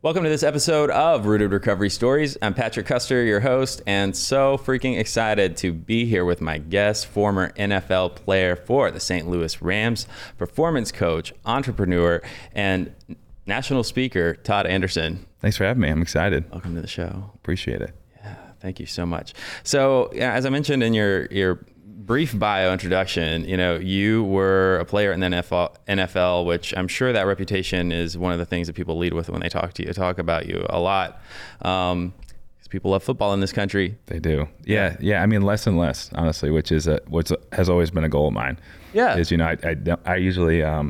Welcome to this episode of Rooted Recovery Stories. I'm Patrick Custer, your host, and so freaking excited to be here with my guest, former NFL player for the St. Louis Rams, performance coach, entrepreneur, and national speaker, Todd Anderson. Thanks for having me. I'm excited. Welcome to the show. Appreciate it. Yeah, thank you so much. So, as I mentioned in your brief bio introduction, you were a player in the NFL, which I'm sure that reputation is one of the things that people lead with when they talk to you, talk about you a lot. Because people love football in this country. They do. Yeah. I mean, less and less, honestly, which is what has always been a goal of mine. Yeah. Is, I usually, I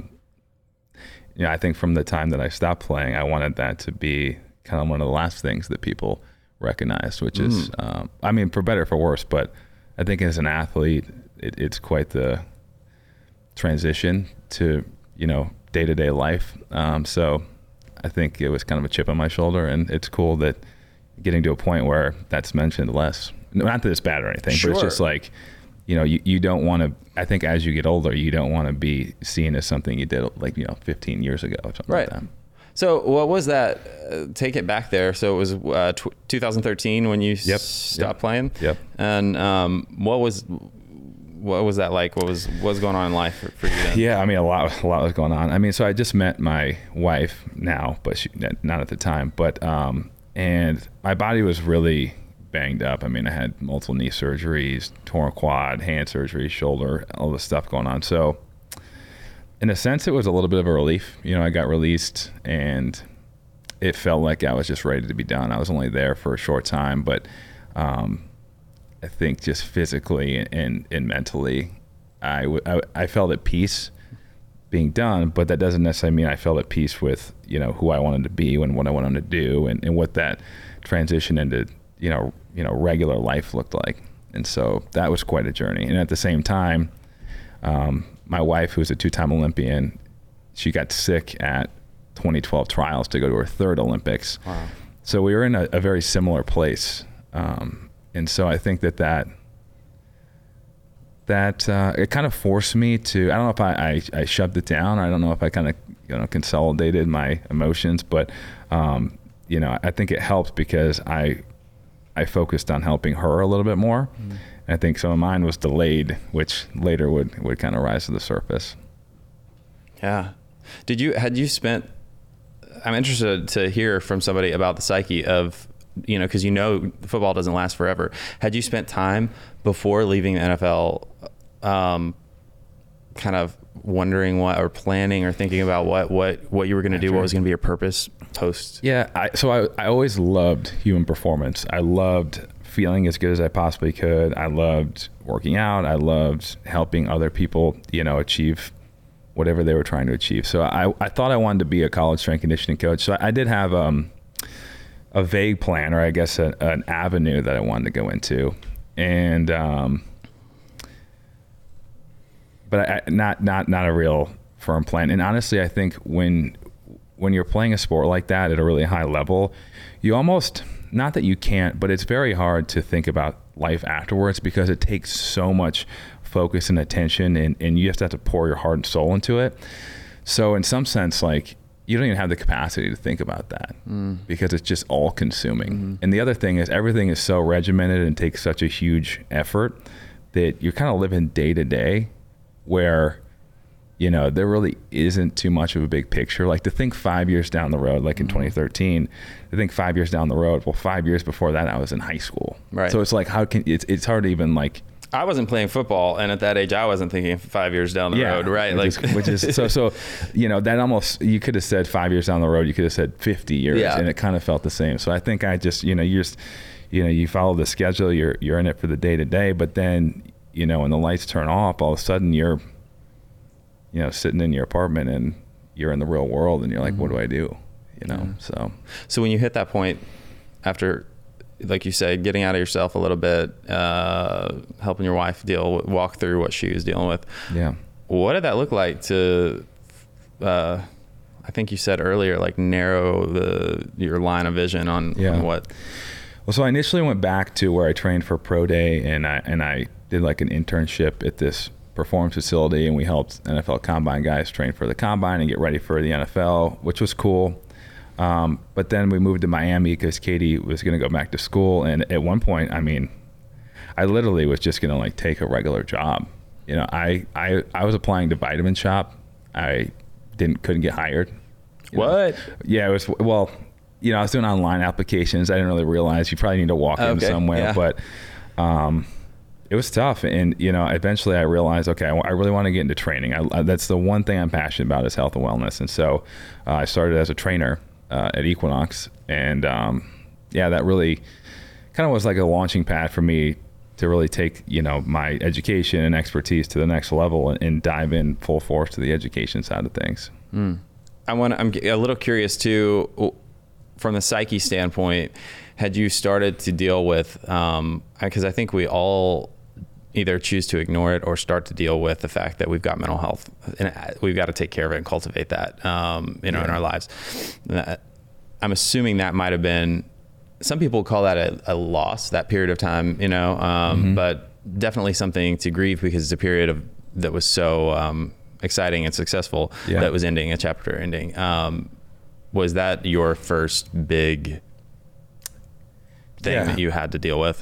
think from the time that I stopped playing, I wanted that to be kind of one of the last things that people recognized, which is, for better or for worse, but I think as an athlete, it's quite the transition to, day-to-day life. So I think it was kind of a chip on my shoulder, and it's cool that getting to a point where that's mentioned less. Not that it's bad or anything, Sure. but it's just like, you don't want to, I think as you get older, you don't want to be seen as something you did 15 years ago or something Right. like that. So what was that? Take it back there. So it was 2013 when you stopped playing. Yep. And what was that like? What was going on in life for you then? Yeah, a lot was going on. So I just met my wife now, but not at the time. But and my body was really banged up. I had multiple knee surgeries, torn quad, hand surgery, shoulder, all this stuff going on. So in a sense, it was a little bit of a relief. I got released, and it felt like I was just ready to be done. I was only there for a short time, but I think just physically and mentally, I felt at peace being done. But that doesn't necessarily mean I felt at peace with who I wanted to be and what I wanted to do, and what that transition into regular life looked like. And so that was quite a journey. And at the same time, my wife, who's a two-time Olympian, she got sick at 2012 trials to go to her third Olympics. Wow. So we were in a very similar place. And so I think that it kind of forced me to, I don't know if I shoved it down, or I don't know if I kind of consolidated my emotions, but I think it helped because I focused on helping her a little bit more. Mm-hmm. I think some of mine was delayed, which later would kind of rise to the surface. Yeah. I'm interested to hear from somebody about the psyche of, because football doesn't last forever. Had you spent time before leaving the NFL kind of wondering what, or planning or thinking about what you were going to do, what was going to be your purpose post? Yeah. I always loved human performance. I loved feeling as good as I possibly could. I loved working out. I loved helping other people, achieve whatever they were trying to achieve. So I thought I wanted to be a college strength conditioning coach. So I did have a vague plan, or I guess an avenue that I wanted to go into, and but not a real firm plan. And honestly, I think when you're playing a sport like that at a really high level, you almost, not that you can't, but it's very hard to think about life afterwards, because it takes so much focus and attention, and you just have to pour your heart and soul into it. So in some sense, you don't even have the capacity to think about that, because it's just all consuming. Mm-hmm. And the other thing is, everything is so regimented and takes such a huge effort that you're kind of living day to day, where there really isn't too much of a big picture. To think 5 years down the road, in 2013, to think 5 years down the road. Well, 5 years before that, I was in high school. Right. So it's it's hard to even I wasn't playing football, and at that age, I wasn't thinking 5 years down the road, right? Which is so that almost, you could have said 5 years down the road, you could have said 50 years, and it kind of felt the same. So I think I just, you follow the schedule, you're in it for the day to day, but then, when the lights turn off, all of a sudden you're, sitting in your apartment and you're in the real world, and you're like, what do I do? So when you hit that point after, like you said, getting out of yourself a little bit, helping your wife walk through what she was dealing with. Yeah. What did that look like to, I think you said earlier, narrow your line of vision on what? Well, so I initially went back to where I trained for Pro Day, and I did an internship at this performance facility, and we helped NFL combine guys train for the combine and get ready for the NFL, which was cool. But then we moved to Miami because Katie was going to go back to school. And at one point, I mean, I literally was just going to like take a regular job. You know, I was applying to Vitamin Shop. I couldn't get hired. What? Yeah, it was, well, you know, I was doing online applications. I didn't really realize you probably need to walk in somewhere, but it was tough. And, you know, eventually I realized, okay, I really want to get into training. That's the one thing I'm passionate about is health and wellness. And so I started as a trainer at Equinox. And yeah, that really kind of was like a launching pad for me to really take, you know, my education and expertise to the next level and dive in full force to the education side of things. I'm a little curious too, from the psyche standpoint, had you started to deal with, because I think we all either choose to ignore it or start to deal with the fact that we've got mental health and we've got to take care of it and cultivate that, in our lives. I'm assuming that might've been, some people call that a loss, that period of time, you know, but definitely something to grieve because it's a period that was so exciting and successful that was ending, a chapter ending. Was that your first big thing that you had to deal with?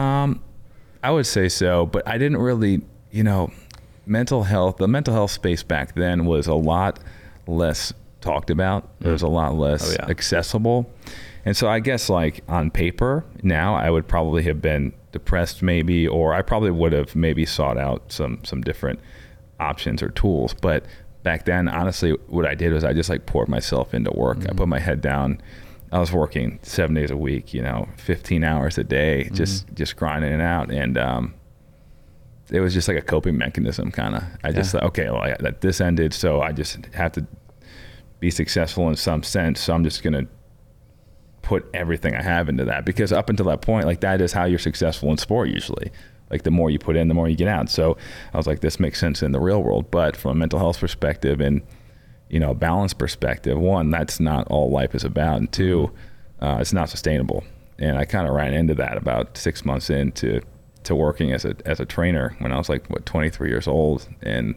I would say so, but I didn't really, you know, the mental health space back then was a lot less talked about. It was a lot less accessible. And so I guess like on paper now I would probably have been depressed maybe, or I probably would have maybe sought out some different options or tools. But back then, honestly, what I did was I just like poured myself into work. I put my head down. I was working 7 days a week, you know, 15 hours a day, just grinding it out. And it was just like a coping mechanism kind of. I just thought, okay, well, this ended, so I just have to be successful in some sense. So I'm just going to put everything I have into that, because up until that point, like that is how you're successful in sport usually. Like the more you put in, the more you get out. So I was like, this makes sense in the real world. But from a mental health perspective and, you know, a balance perspective, one, that's not all life is about. And two, it's not sustainable. And I kind of ran into that about 6 months into working as a trainer when I was like, 23 years old. And,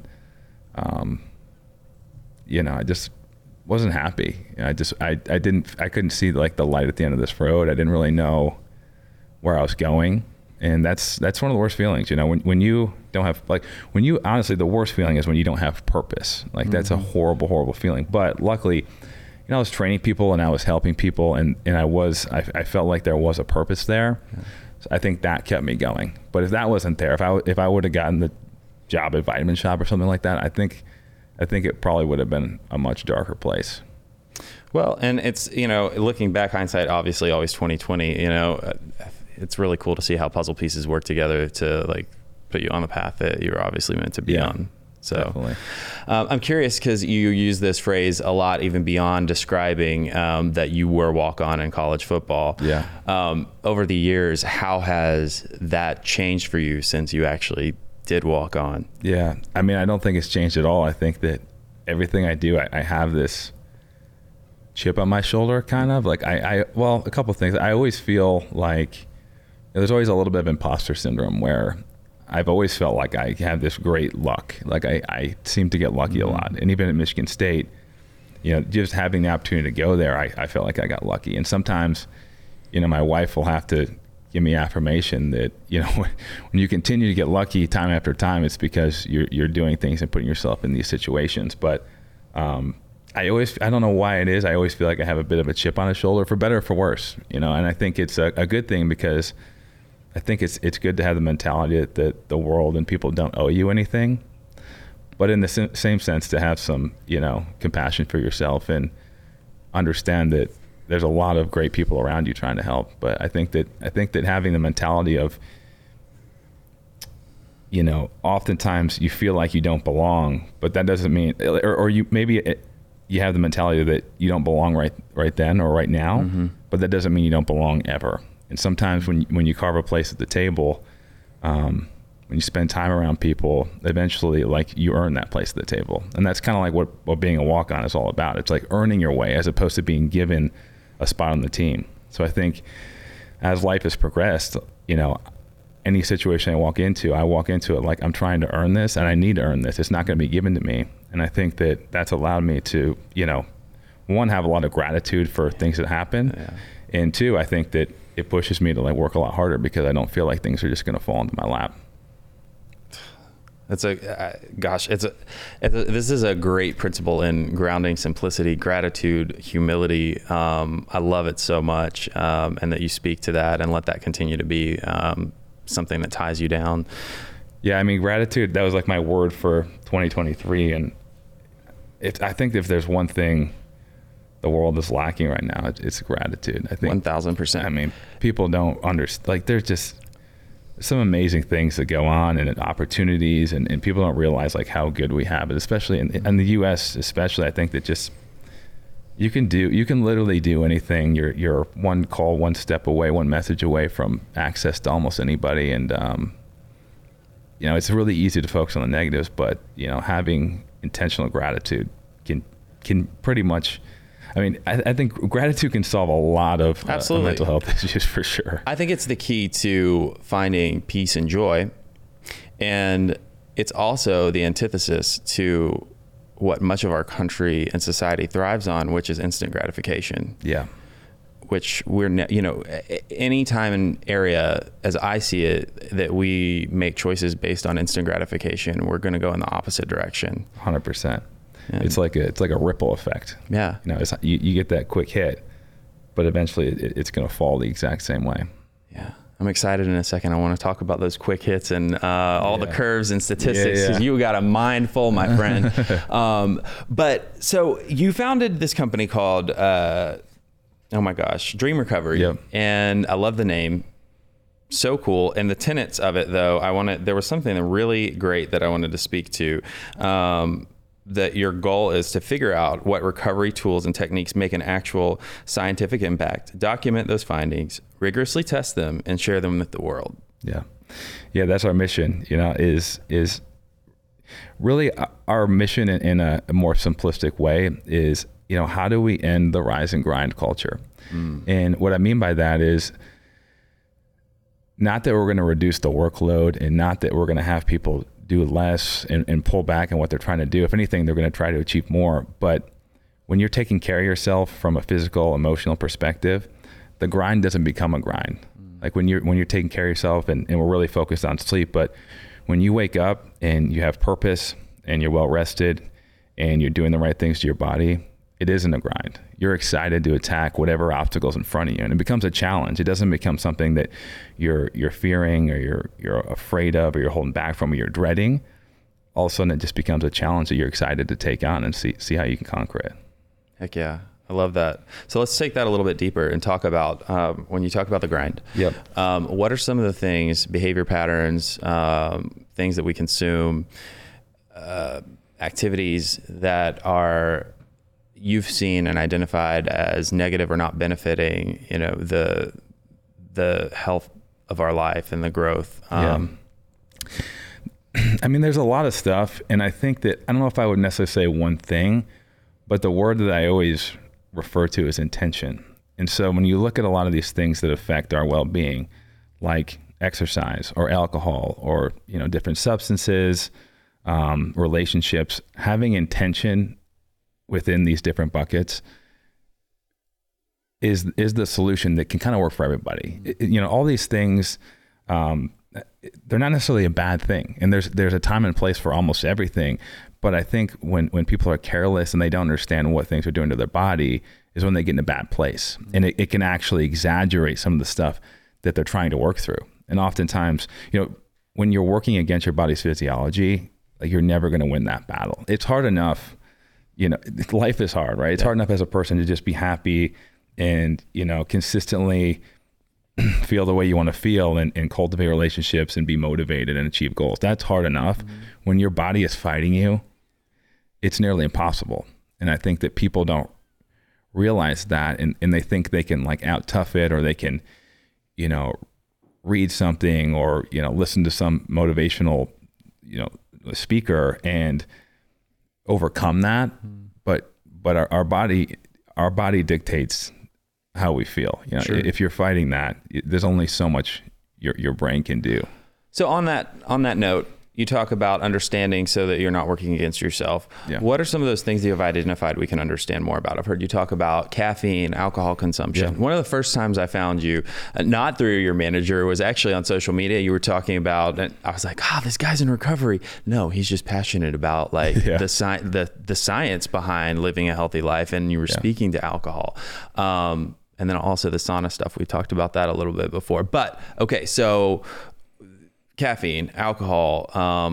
you know, I just wasn't happy. I couldn't see like the light at the end of this road. I didn't really know where I was going. And that's one of the worst feelings, you know, when you don't have, like, honestly, the worst feeling is when you don't have purpose. Like that's a horrible, horrible feeling. But luckily, you know, I was training people and I was helping people and I felt like there was a purpose there. So I think that kept me going. But if that wasn't there, if I would have gotten the job at Vitamin Shop or something like that, I think it probably would have been a much darker place. Well, and it's, you know, looking back, hindsight, obviously always 2020, you know, it's really cool to see how puzzle pieces work together to like put you on the path that you're obviously meant to be on. So I'm curious because you use this phrase a lot, even beyond describing that you were walk-on in college football. Over the years, how has that changed for you since you actually did walk on? Yeah. I mean, I don't think it's changed at all. I think that everything I do, I have this chip on my shoulder, kind of like well, a couple of things. I always feel like there's always a little bit of imposter syndrome where I've always felt like I have this great luck. Like I seem to get lucky a lot. And even at Michigan State, you know, just having the opportunity to go there, I felt like I got lucky. And sometimes, you know, my wife will have to give me affirmation that, you know, when you continue to get lucky time after time, it's because you're doing things and putting yourself in these situations. But I don't know why it is. I always feel like I have a bit of a chip on the shoulder, for better or for worse, you know, and I think it's a good thing, because I think it's good to have the mentality that the world and people don't owe you anything, but in the same sense to have some, you know, compassion for yourself and understand that there's a lot of great people around you trying to help. But I think that having the mentality of, you know, oftentimes you feel like you don't belong, but that doesn't mean, or you maybe you have the mentality that you don't belong right then or right now, but that doesn't mean you don't belong ever. And sometimes when you carve a place at the table, when you spend time around people, eventually like you earn that place at the table. And that's kind of like what being a walk-on is all about. It's like earning your way as opposed to being given a spot on the team. So I think as life has progressed, you know, any situation I walk into it like I'm trying to earn this and I need to earn this. It's not going to be given to me. And I think that that's allowed me to, you know, one, have a lot of gratitude for things that happen. Yeah. And two, I think that it pushes me to like work a lot harder because I don't feel like things are just going to fall into my lap. That's this is a great principle in grounding, simplicity, gratitude, humility. I love it so much, and that you speak to that and let that continue to be something that ties you down. Yeah, I mean, gratitude, that was like my word for 2023. And I think if there's one thing the world is lacking right now, it's gratitude. I think 1000%. I mean, people don't understand, like there's just some amazing things that go on and opportunities, and people don't realize like how good we have it, especially in the US, especially. I think that just, you can literally do anything. You're one call, one step away, one message away from access to almost anybody. And, you know, it's really easy to focus on the negatives, but you know, having intentional gratitude can pretty much, I mean, I think gratitude can solve a lot of mental health issues for sure. I think it's the key to finding peace and joy. And it's also the antithesis to what much of our country and society thrives on, which is instant gratification. Yeah. Which any time and area, as I see it, that we make choices based on instant gratification, we're going to go in the opposite direction. 100%. It's like a ripple effect. Yeah. You know, you get that quick hit, but eventually it's going to fall the exact same way. Yeah. I'm excited in a second. I want to talk about those quick hits and all the curves and statistics. Yeah. You got a mind full, my friend. But so you founded this company called, Dream Recovery. Yep. And I love the name. So cool. And the tenets of it, though, there was something really great that I wanted to speak to. That your goal is to figure out what recovery tools and techniques make an actual scientific impact, document those findings, rigorously test them, and share them with the world. Yeah. That's our mission, you know, is really our mission in a more simplistic way is, you know, how do we end the rise and grind culture? And what I mean by that is not that we're going to reduce the workload and not that we're going to have people do less and pull back on what they're trying to do. If anything, they're going to try to achieve more. But when you're taking care of yourself from a physical, emotional perspective, the grind doesn't become a grind. Like when you're taking care of yourself and we're really focused on sleep, but when you wake up and you have purpose and you're well rested and you're doing the right things to your body, it isn't a grind. You're excited to attack whatever obstacles in front of you, and it becomes a challenge. It doesn't become something that you're fearing or you're afraid of or you're holding back from or you're dreading. All of a sudden, it just becomes a challenge that you're excited to take on and see how you can conquer it. Heck yeah, I love that. So let's take that a little bit deeper and talk about when you talk about the grind. Yep. What are some of the things, behavior patterns, things that we consume, activities that you've seen and identified as negative or not benefiting, you know, the health of our life and the growth? I mean, there's a lot of stuff, and I think that, I don't know if I would necessarily say one thing, but the word that I always refer to is intention. And so when you look at a lot of these things that affect our well-being, like exercise or alcohol or, you know, different substances, relationships, having intention within these different buckets is the solution that can kind of work for everybody. You know, all these things, they're not necessarily a bad thing, and there's a time and place for almost everything. But I think when people are careless and they don't understand what things are doing to their body is when they get in a bad place, and it can actually exaggerate some of the stuff that they're trying to work through. And oftentimes, you know, when you're working against your body's physiology, like, you're never going to win that battle. It's hard enough. You know, life is hard, right? It's hard enough as a person to just be happy and, you know, consistently feel the way you want to feel and cultivate relationships and be motivated and achieve goals. That's hard enough. When your body is fighting you, it's nearly impossible. And I think that people don't realize that, and they think they can like out tough it, or they can, you know, read something or, you know, listen to some motivational, you know, speaker and overcome that. But our body dictates how we feel. You know, Sure. If you're fighting that, there's only so much your brain can do. So on that note, you talk about understanding so that you're not working against yourself. Yeah. What are some of those things that you've identified we can understand more about? I've heard you talk about caffeine, alcohol consumption. Yeah. One of the first times I found you, not through your manager, was actually on social media. You were talking about, and I was like, this guy's in recovery. No, he's just passionate about like the science behind living a healthy life. And you were speaking to alcohol. And then also the sauna stuff. We talked about that a little bit before. But okay, so caffeine, alcohol,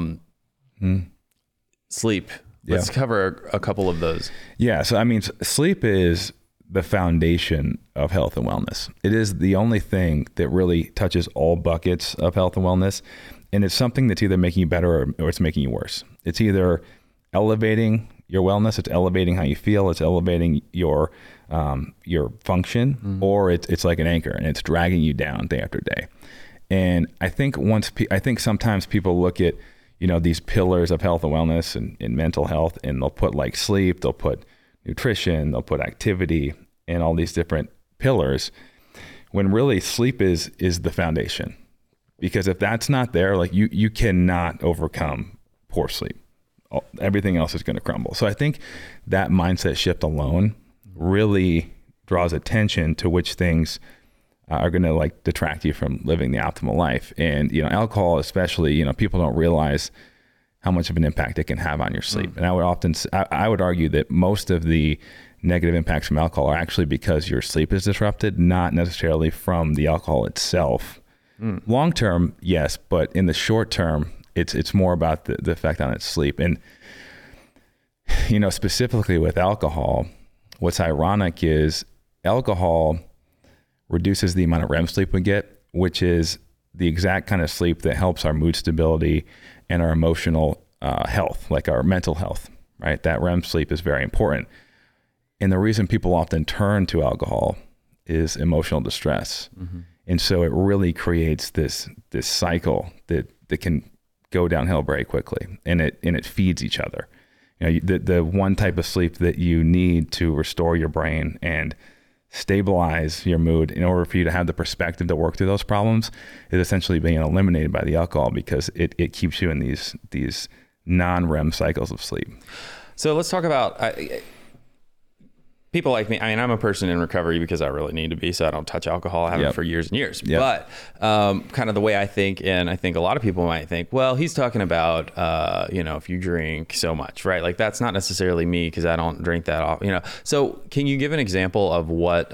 sleep. Let's cover a couple of those. Yeah. So, I mean, sleep is the foundation of health and wellness. It is the only thing that really touches all buckets of health and wellness. And it's something that's either making you better or it's making you worse. It's either elevating your wellness, it's elevating how you feel, it's elevating your function, or it's like an anchor and it's dragging you down day after day. And I think sometimes people look at, these pillars of health and wellness and mental health, and they'll put like sleep, they'll put nutrition, they'll put activity, and all these different pillars, when really sleep is the foundation. Because if that's not there, like you cannot overcome poor sleep. Everything else is going to crumble. So I think that mindset shift alone really draws attention to which things are going to like detract you from living the optimal life. And, alcohol especially, people don't realize how much of an impact it can have on your sleep. And I would argue that most of the negative impacts from alcohol are actually because your sleep is disrupted, not necessarily from the alcohol itself. Long term, yes, but in the short term, it's more about the effect on its sleep. And, specifically with alcohol, what's ironic is alcohol reduces the amount of REM sleep we get, which is the exact kind of sleep that helps our mood stability and our emotional health, like our mental health, right? That REM sleep is very important. And the reason people often turn to alcohol is emotional distress. And so it really creates this cycle that can go downhill very quickly, and it feeds each other. The one type of sleep that you need to restore your brain and stabilize your mood in order for you to have the perspective to work through those problems is essentially being eliminated by the alcohol, because it keeps you in these non-REM cycles of sleep. So let's talk about people like me. I mean, I'm a person in recovery because I really need to be, so I don't touch alcohol. I haven't for years and years. But kind of the way I think, and I think a lot of people might think, well, he's talking about, if you drink so much, right? Like that's not necessarily me because I don't drink that often, So can you give an example of what,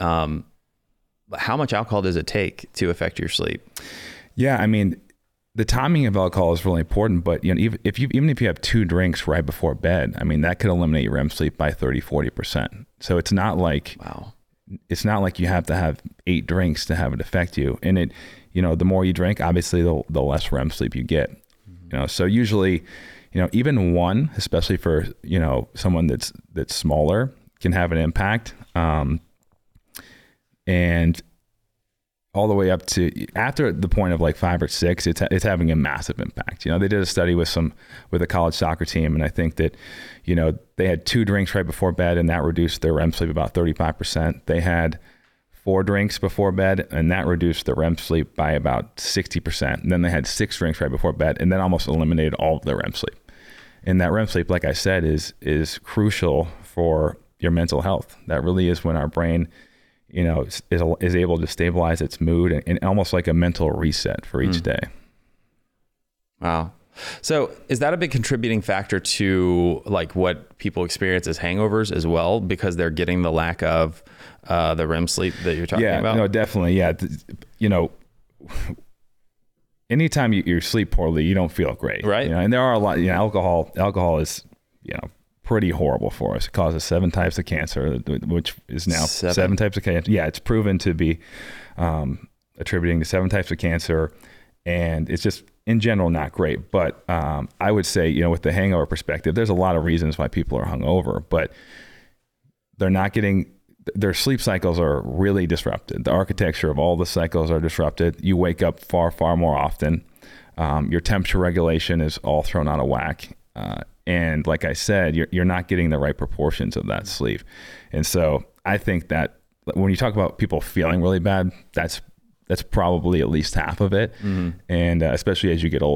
how much alcohol does it take to affect your sleep? Yeah, I mean, the timing of alcohol is really important, but even if you have 2 drinks right before bed, I mean, that could eliminate your REM sleep by 30-40%. So it's not like you have to have 8 drinks to have it affect you. And the more you drink, obviously the less REM sleep you get. So usually, even one, especially for, someone that's smaller, can have an impact. And all the way up to after the point of like 5 or 6, it's having a massive impact. They did a study with a college soccer team, and I think that, they had 2 drinks right before bed, and that reduced their REM sleep about 35%. They had 4 drinks before bed, and that reduced their REM sleep by about 60%. And then they had 6 drinks right before bed, and that almost eliminated all of their REM sleep. And that REM sleep, like I said, is crucial for your mental health. That really is when our brain is able to stabilize its mood and almost like a mental reset for each day. Wow. So is that a big contributing factor to like what people experience as hangovers as well, because they're getting the lack of the REM sleep that you're talking about? Yeah, no, definitely. Yeah. Anytime you sleep poorly, you don't feel great. Right. And there are a lot, alcohol is, pretty horrible for us. It causes 7 types of cancer, which is now 7 types of cancer. Yeah, it's proven to be attributing to 7 types of cancer, and it's just in general not great. But I would say, with the hangover perspective, there's a lot of reasons why people are hungover, but they're not getting, their sleep cycles are really disrupted. The architecture of all the cycles are disrupted. You wake up far, far more often. Your temperature regulation is all thrown out of whack. And like I said, you're not getting the right proportions of that sleep. And so I think that when you talk about people feeling really bad, that's probably at least half of it. And especially as you get older.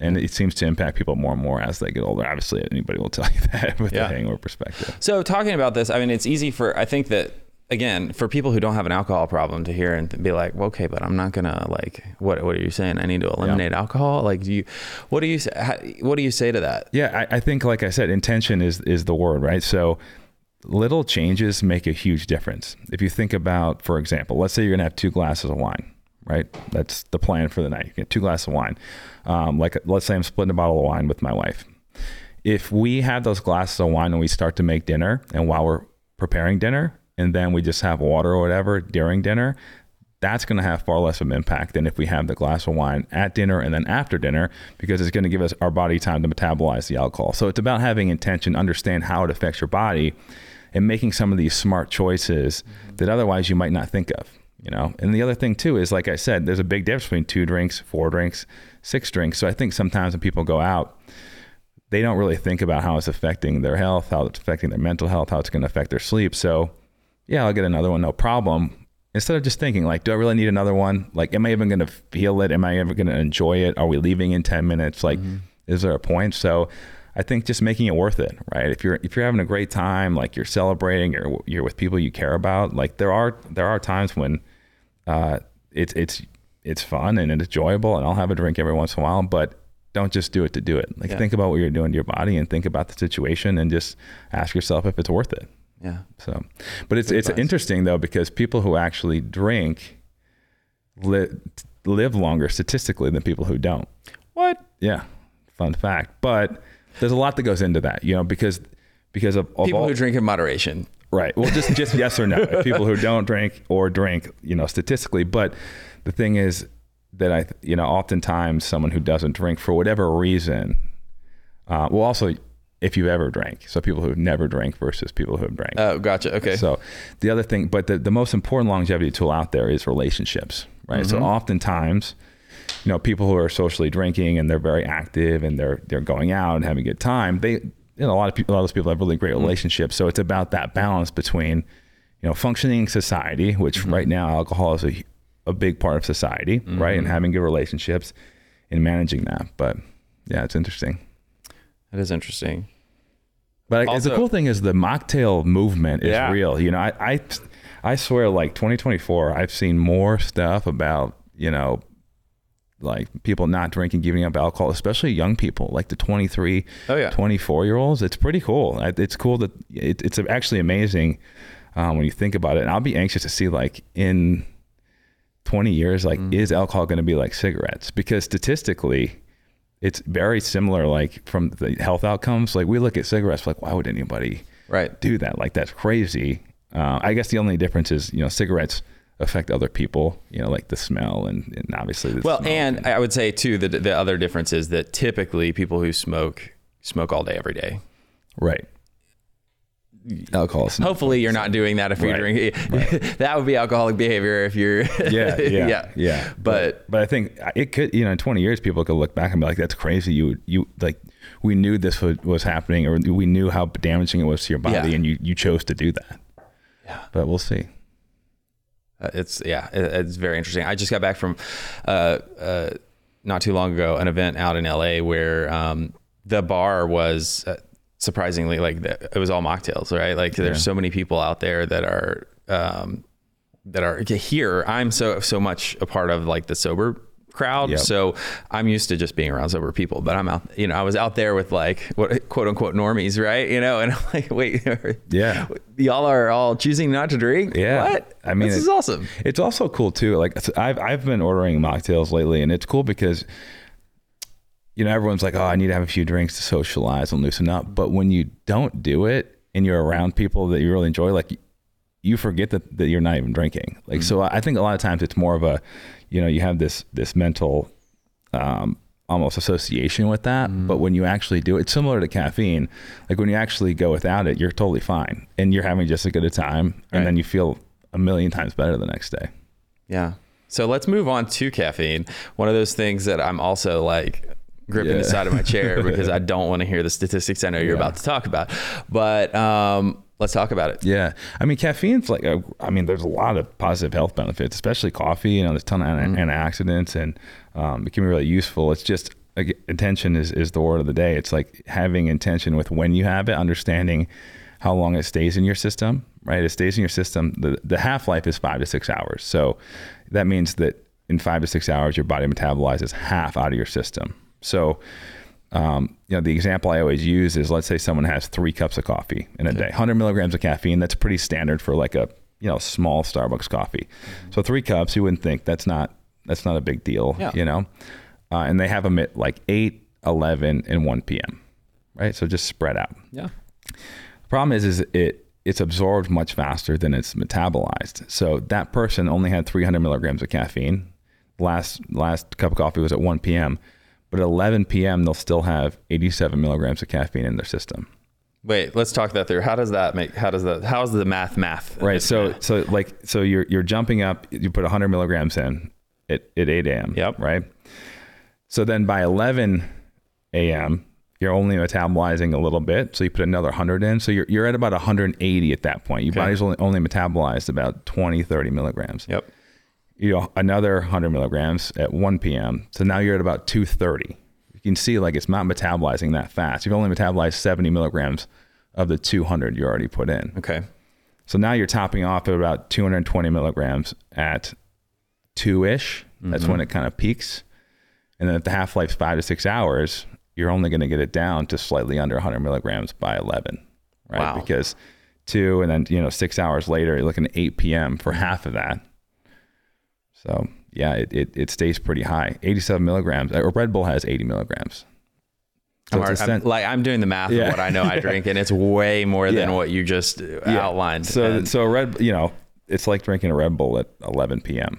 And it seems to impact people more and more as they get older. Obviously, anybody will tell you that with the hangover perspective. So talking about this, I mean, it's easy I think that, again, for people who don't have an alcohol problem to hear and be like, well, okay, but I'm not gonna like, what are you saying? I need to eliminate alcohol? Like, what do you say to that? Yeah, I think, like I said, intention is the word, right? So little changes make a huge difference. If you think about, for example, let's say you're gonna have 2 glasses of wine, right? That's the plan for the night. You get 2 glasses of wine. Let's say I'm splitting a bottle of wine with my wife. If we have those glasses of wine and we start to make dinner, and while we're preparing dinner, and then we just have water or whatever during dinner, that's going to have far less of an impact than if we have the glass of wine at dinner and then after dinner, because it's going to give us our body time to metabolize the alcohol. So it's about having intention, understand how it affects your body, and making some of these smart choices that otherwise you might not think of. And the other thing too is, like I said, there's a big difference between 2 drinks, 4 drinks, 6 drinks. So I think sometimes when people go out, they don't really think about how it's affecting their health, how it's affecting their mental health, how it's going to affect their sleep. So yeah, I'll get another one, no problem. Instead of just thinking like, do I really need another one? Like, am I even going to feel it? Am I ever going to enjoy it? Are we leaving in 10 minutes? Like, is there a point? So I think just making it worth it, right? If you're having a great time, like you're celebrating, you're with people you care about, like there are times when it's fun and it's enjoyable, and I'll have a drink every once in a while, but don't just do it to do it. Like think about what you're doing to your body and think about the situation and just ask yourself if it's worth it. Yeah. So, but it's interesting though, because people who actually drink live longer statistically than people who don't. What? Yeah. Fun fact. But there's a lot that goes into that, because of people who drink in moderation. Right. Well, just yes or no. People who don't drink or drink, statistically. But the thing is that oftentimes someone who doesn't drink for whatever reason, well, also if you've ever drank. So people who never drank versus people who have drank. Oh, gotcha. Okay. So the other thing, but the most important longevity tool out there is relationships, right? So oftentimes, people who are socially drinking and they're very active and they're going out and having a good time, a lot of those people have really great relationships. So it's about that balance between, functioning society, which right now alcohol is a big part of society, right? And having good relationships and managing that. But yeah, it's interesting. It is interesting. But also, the cool thing is the mocktail movement is real. I swear, like 2024, I've seen more stuff about, like people not drinking, giving up alcohol, especially young people, like the 23, 24-year-olds. It's pretty cool. It's cool that it's actually amazing when you think about it. And I'll be anxious to see, like, in 20 years, like, is alcohol going to be like cigarettes? Because statistically, it's very similar, like from the health outcomes. Like we look at cigarettes, like, why would anybody do that? Like, that's crazy. I guess the only difference is, cigarettes affect other people, like the smell and obviously the smell. And I would say too, that the other difference is that typically people who smoke all day, every day. Right. Alcohol. Hopefully you're not doing that if you're drinking. That would be alcoholic behavior if you're. Yeah. But I think it could, in 20 years, people could look back and be like, that's crazy. You like, we knew this was happening, or we knew how damaging it was to your body, and you chose to do that. Yeah. But we'll see. It's very interesting. I just got back from not too long ago, an event out in LA where the bar was surprisingly, like, it was all mocktails, right? Like there's so many people out there that are here. I'm so much a part of like the sober crowd. So I'm used to just being around sober people, but I'm out, I was out there with like what quote unquote normies, right? And I'm like, wait, y'all are all choosing not to drink? What? I mean, this is awesome. It's also cool too. Like I've been ordering mocktails lately, and it's cool because everyone's like, oh, I need to have a few drinks to socialize and loosen up. But when you don't do it and you're around people that you really enjoy, like you forget that you're not even drinking. Like, so I think a lot of times it's more of a, you have this mental, almost association with that. But when you actually do it, it's similar to caffeine. Like when you actually go without it, you're totally fine and you're having just as good a time. And then you feel a million times better the next day. Yeah. So let's move on to caffeine. One of those things that I'm also like gripping the side of my chair because I don't want to hear the statistics I know you're about to talk about, but let's talk about it. Yeah. I mean, caffeine's like, there's a lot of positive health benefits, especially coffee. There's a ton of antioxidants and it can be really useful. It's just, intention is the word of the day. It's like having intention with when you have it, understanding how long it stays in your system, right? It stays in your system. The half-life is 5 to 6 hours. So that means that in 5 to 6 hours, your body metabolizes half out of your system. So, the example I always use is, let's say someone has 3 cups of coffee in a day, 100 milligrams of caffeine. That's pretty standard for like a, small Starbucks coffee. So 3 cups, you wouldn't think that's not a big deal, and they have them at like 8, 11, and 1 p.m., right? So just spread out. Yeah. The problem is it's absorbed much faster than it's metabolized. So that person only had 300 milligrams of caffeine. Last cup of coffee was at 1 p.m., but at 11 p.m. they'll still have 87 milligrams of caffeine in their system. Wait, let's talk that through. How is the math? Right. So you're jumping up, you put 100 milligrams in at 8 a.m. Yep. Right. So then by 11 a.m., you're only metabolizing a little bit. So you put another 100 in. So you're at about 180 at that point. Your body's only metabolized about 20, 30 milligrams. Yep. Another 100 milligrams at 1 p.m. So now you're at about 230. You can see like it's not metabolizing that fast. You've only metabolized 70 milligrams of the 200 you already put in. Okay. So now you're topping off at about 220 milligrams at 2-ish. That's when it kind of peaks. And then if the half-life's 5 to 6 hours, you're only going to get it down to slightly under 100 milligrams by 11, right? Wow. Because 2, and then 6 hours later, you're looking at 8 p.m. for half of that. So yeah, it stays pretty high. 87 milligrams, or Red Bull has 80 milligrams. So I'm doing the math of what I know I drink, and it's way more than what you just outlined. So it's like drinking a Red Bull at 11 p.m.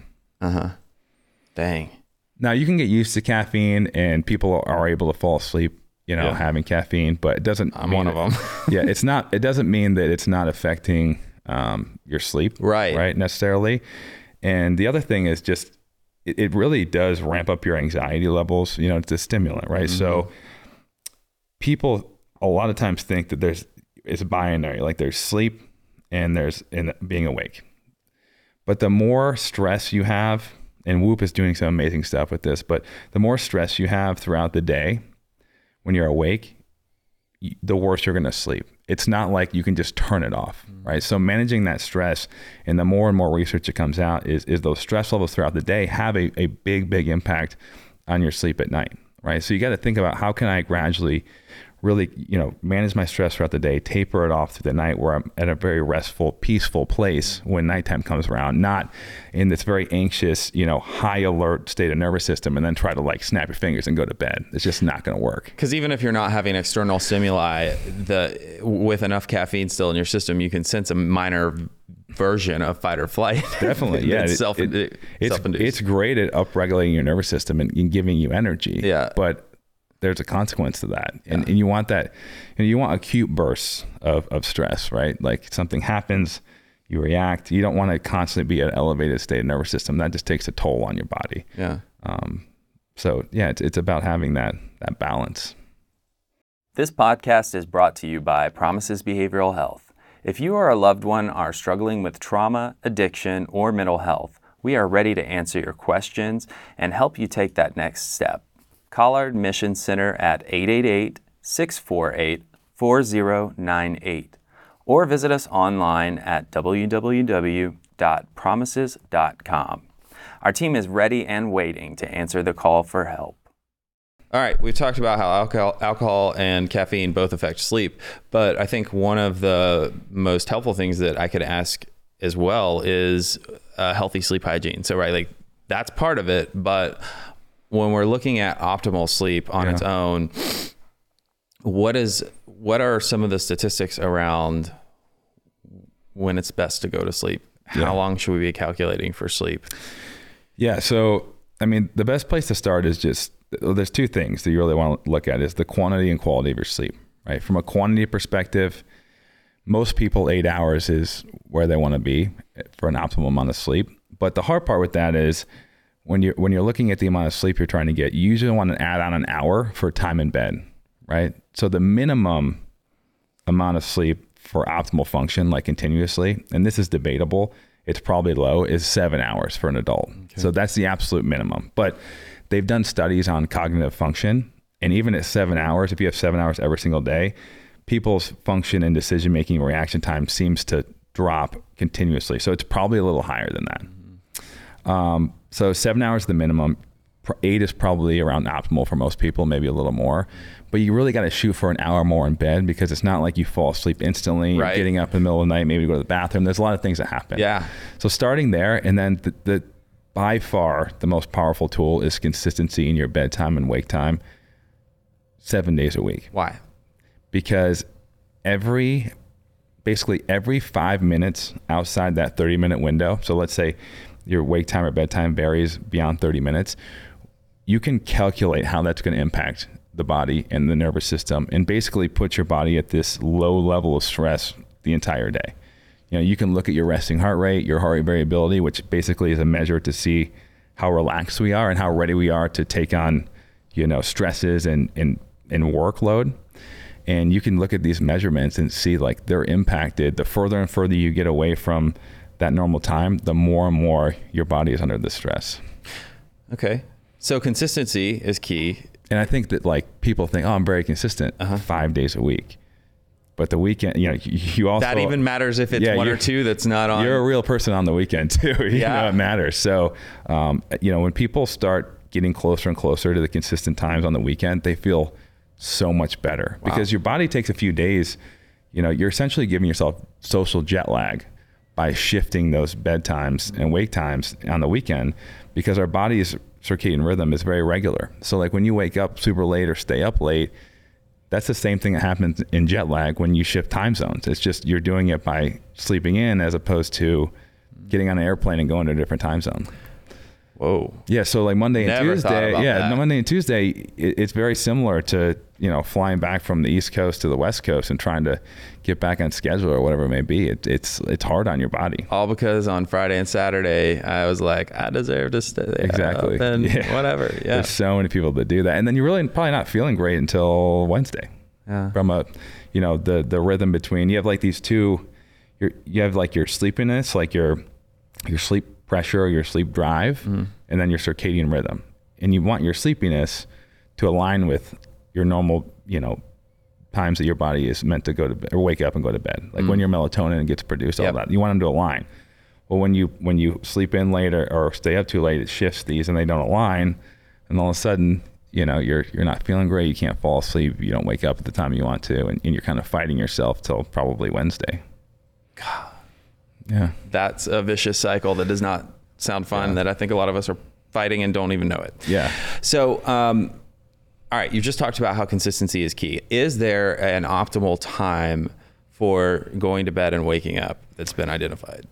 Dang. Now you can get used to caffeine, and people are able to fall asleep, having caffeine, but it doesn't. I'm one of them. It's not. It doesn't mean that it's not affecting your sleep, right? Necessarily. And the other thing is just it really does ramp up your anxiety levels. It's a stimulant, right? So people a lot of times think that it's binary, like there's sleep and there's being awake. But the more stress you have, and Whoop is doing some amazing stuff with this, but the more stress you have throughout the day when you're awake, the worse you're going to sleep. It's not like you can just turn it off, right? So managing that stress, and the more and more research that comes out is those stress levels throughout the day have a big, big impact on your sleep at night, right? So you got to think about, how can I gradually really, manage my stress throughout the day, taper it off through the night where I'm at a very restful, peaceful place when nighttime comes around, not in this very anxious, high alert state of nervous system, and then try to like snap your fingers and go to bed. It's just not going to work. Because even if you're not having external stimuli, with enough caffeine still in your system, you can sense a minor version of fight or flight. Definitely. Yeah. Self-induced. It's great at upregulating your nervous system and giving you energy. Yeah. But there's a consequence to that. And you want that, you want acute bursts of stress, right? Like something happens, you react. You don't want to constantly be at an elevated state of nervous system. That just takes a toll on your body. Yeah. So yeah, it's about having that balance. This podcast is brought to you by Promises Behavioral Health. If you or a loved one are struggling with trauma, addiction, or mental health, we are ready to answer your questions and help you take that next step. Call our admissions center at 888-648-4098 or visit us online at www.promises.com. Our team is ready and waiting to answer the call for help. All right, we've talked about how alcohol and caffeine both affect sleep, but I think one of the most helpful things that I could ask as well is healthy sleep hygiene. So, right, like that's part of it, but when we're looking at optimal sleep on its own, what are some of the statistics around when it's best to go to sleep? How long should we be calculating for sleep? Yeah. So, I mean, the best place to start is there's two things that you really want to look at is the quantity and quality of your sleep, right? From a quantity perspective, most people 8 hours is where they want to be for an optimal amount of sleep. But the hard part with that is when you're looking at the amount of sleep you're trying to get, you usually want to add on an hour for time in bed, right? So the minimum amount of sleep for optimal function, like continuously, and this is debatable, it's probably low, is 7 hours for an adult. Okay. So that's the absolute minimum. But they've done studies on cognitive function, and even at 7 hours, if you have 7 hours every single day, people's function and decision-making reaction time seems to drop continuously. So it's probably a little higher than that. So 7 hours is the minimum. 8 is probably around optimal for most people, maybe a little more. But you really got to shoot for an hour more in bed, because it's not like you fall asleep instantly. Right. You're getting up in the middle of the night, maybe to go to the bathroom. There's a lot of things that happen. Yeah. So starting there, and then the by far the most powerful tool is consistency in your bedtime and wake time 7 days a week. Why? Because basically every 5 minutes outside that 30-minute window, so let's say your wake time or bedtime varies beyond 30 minutes, you can calculate how that's going to impact the body and the nervous system, and basically put your body at this low level of stress the entire day. You know, you can look at your resting heart rate, your heart rate variability, which basically is a measure to see how relaxed we are and how ready we are to take on, you know, stresses and workload. And you can look at these measurements and see like they're impacted. The further and further you get away from that normal time, the more and more your body is under the stress. Okay. So consistency is key. And I think that like people think, oh, I'm very consistent 5 days a week. But the weekend, you know, you also... That even matters if it's one or two that's not on. You're a real person on the weekend too. You know, it matters. So, you know, when people start getting closer and closer to the consistent times on the weekend, they feel so much better. Wow. Because your body takes a few days. You know, you're essentially giving yourself social jet lag by shifting those bedtimes and wake times on the weekend, because our body's circadian rhythm is very regular. So like when you wake up super late or stay up late, that's the same thing that happens in jet lag when you shift time zones. It's just you're doing it by sleeping in as opposed to getting on an airplane and going to a different time zone. Whoa. Yeah, so like Monday and Tuesday, Monday and Tuesday, it's very similar to, you know, flying back from the East Coast to the West Coast and trying to get back on schedule or whatever it may be. It's hard on your body. All because on Friday and Saturday, I was like, I deserve to stay Exactly. up and whatever. Yeah. There's so many people that do that. And then you're really probably not feeling great until Wednesday. Yeah. From you know, the rhythm between, you have like these two, you have like your sleepiness, like your sleep pressure or your sleep drive, and then your circadian rhythm. And you want your sleepiness to align with your normal, you know, times that your body is meant to go to bed or wake up and go to bed. Like when your melatonin gets produced, all that. You want them to align. Well, when you sleep in late or stay up too late, it shifts these and they don't align. And all of a sudden, you know, you're not feeling great. You can't fall asleep. You don't wake up at the time you want to, and you're kind of fighting yourself till probably Wednesday. God. Yeah. That's a vicious cycle that does not sound fun, that I think a lot of us are fighting and don't even know it. Yeah. So, all right, you just talked about how consistency is key. Is there an optimal time for going to bed and waking up that's been identified?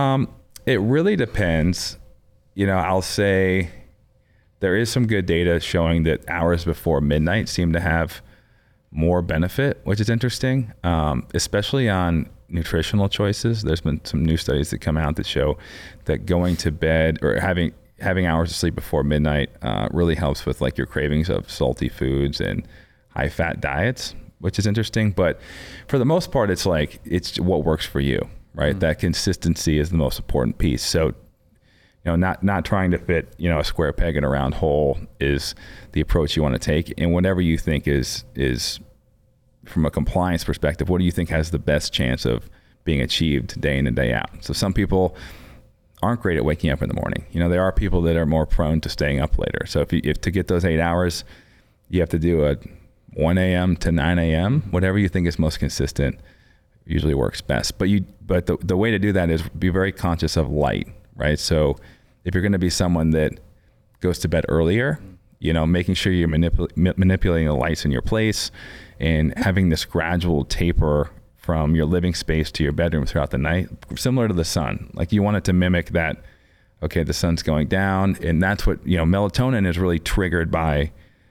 It really depends. You know, I'll say there is some good data showing that hours before midnight seem to have more benefit, which is interesting, especially on nutritional choices. There's been some new studies that come out that show that going to bed or having hours of sleep before midnight really helps with like your cravings of salty foods and high fat diets, which is interesting. But for the most part, it's what works for you, right? That consistency is the most important piece. So, you know, not trying to fit, you know, a square peg in a round hole is the approach you want to take. And whatever you think is from a compliance perspective, what do you think has the best chance of being achieved day in and day out? So some people aren't great at waking up in the morning. You know, there are people that are more prone to staying up later. So if to get those 8 hours, you have to do a 1 a.m. to 9 a.m., whatever you think is most consistent usually works best. But the way to do that is be very conscious of light, right? So if you're going to be someone that goes to bed earlier, you know, making sure you're manipulating the lights in your place and having this gradual taper from your living space to your bedroom throughout the night, similar to the sun. Like you want it to mimic that, okay, the sun's going down, and that's what, you know, melatonin is really triggered by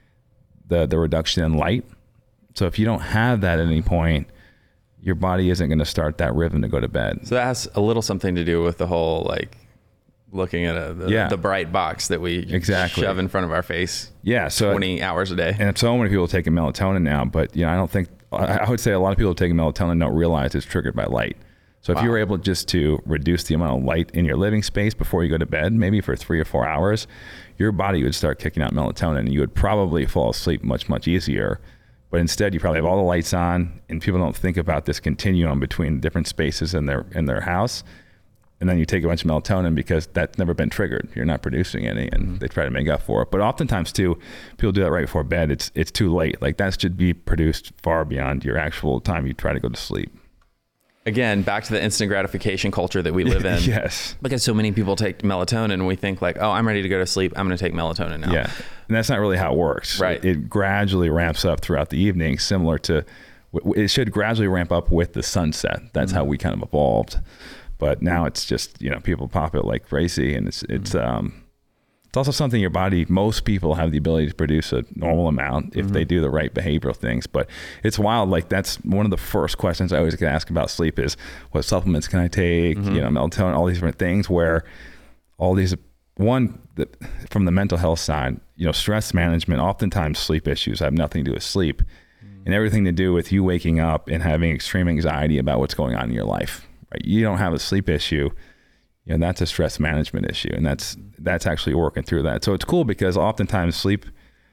the reduction in light. So if you don't have that at any point, your body isn't going to start that rhythm to go to bed. So that has a little something to do with the whole, like, looking at the bright box that we shove in front of our face. Yeah. So 20 hours a day. And so many people taking melatonin now, but you know, I would say a lot of people taking melatonin don't realize it's triggered by light. So if you were able just to reduce the amount of light in your living space before you go to bed, maybe for 3 or 4 hours, your body would start kicking out melatonin and you would probably fall asleep much, much easier. But instead, you probably have all the lights on, and people don't think about this continuum between different spaces in their house. And then you take a bunch of melatonin because that's never been triggered. You're not producing any, and they try to make up for it. But oftentimes, too, people do that right before bed. It's too late. Like, that should be produced far beyond your actual time you try to go to sleep. Again, back to the instant gratification culture that we live in. Yes. Because so many people take melatonin and we think like, oh, I'm ready to go to sleep. I'm going to take melatonin now. Yeah. And that's not really how it works. Right. It gradually ramps up throughout the evening, similar to, it should gradually ramp up with the sunset. That's how we kind of evolved. But now it's just, people pop it like crazy. And it's also something your body, most people have the ability to produce a normal amount if they do the right behavioral things. But it's wild. Like, that's one of the first questions I always get asked about sleep is, what supplements can I take? Melatonin, all these different things, where all these, from the mental health side, stress management, oftentimes sleep issues have nothing to do with sleep and everything to do with you waking up and having extreme anxiety about what's going on in your life. Right? You don't have a sleep issue. That's a stress management issue, and that's actually working through that. So it's cool because oftentimes sleep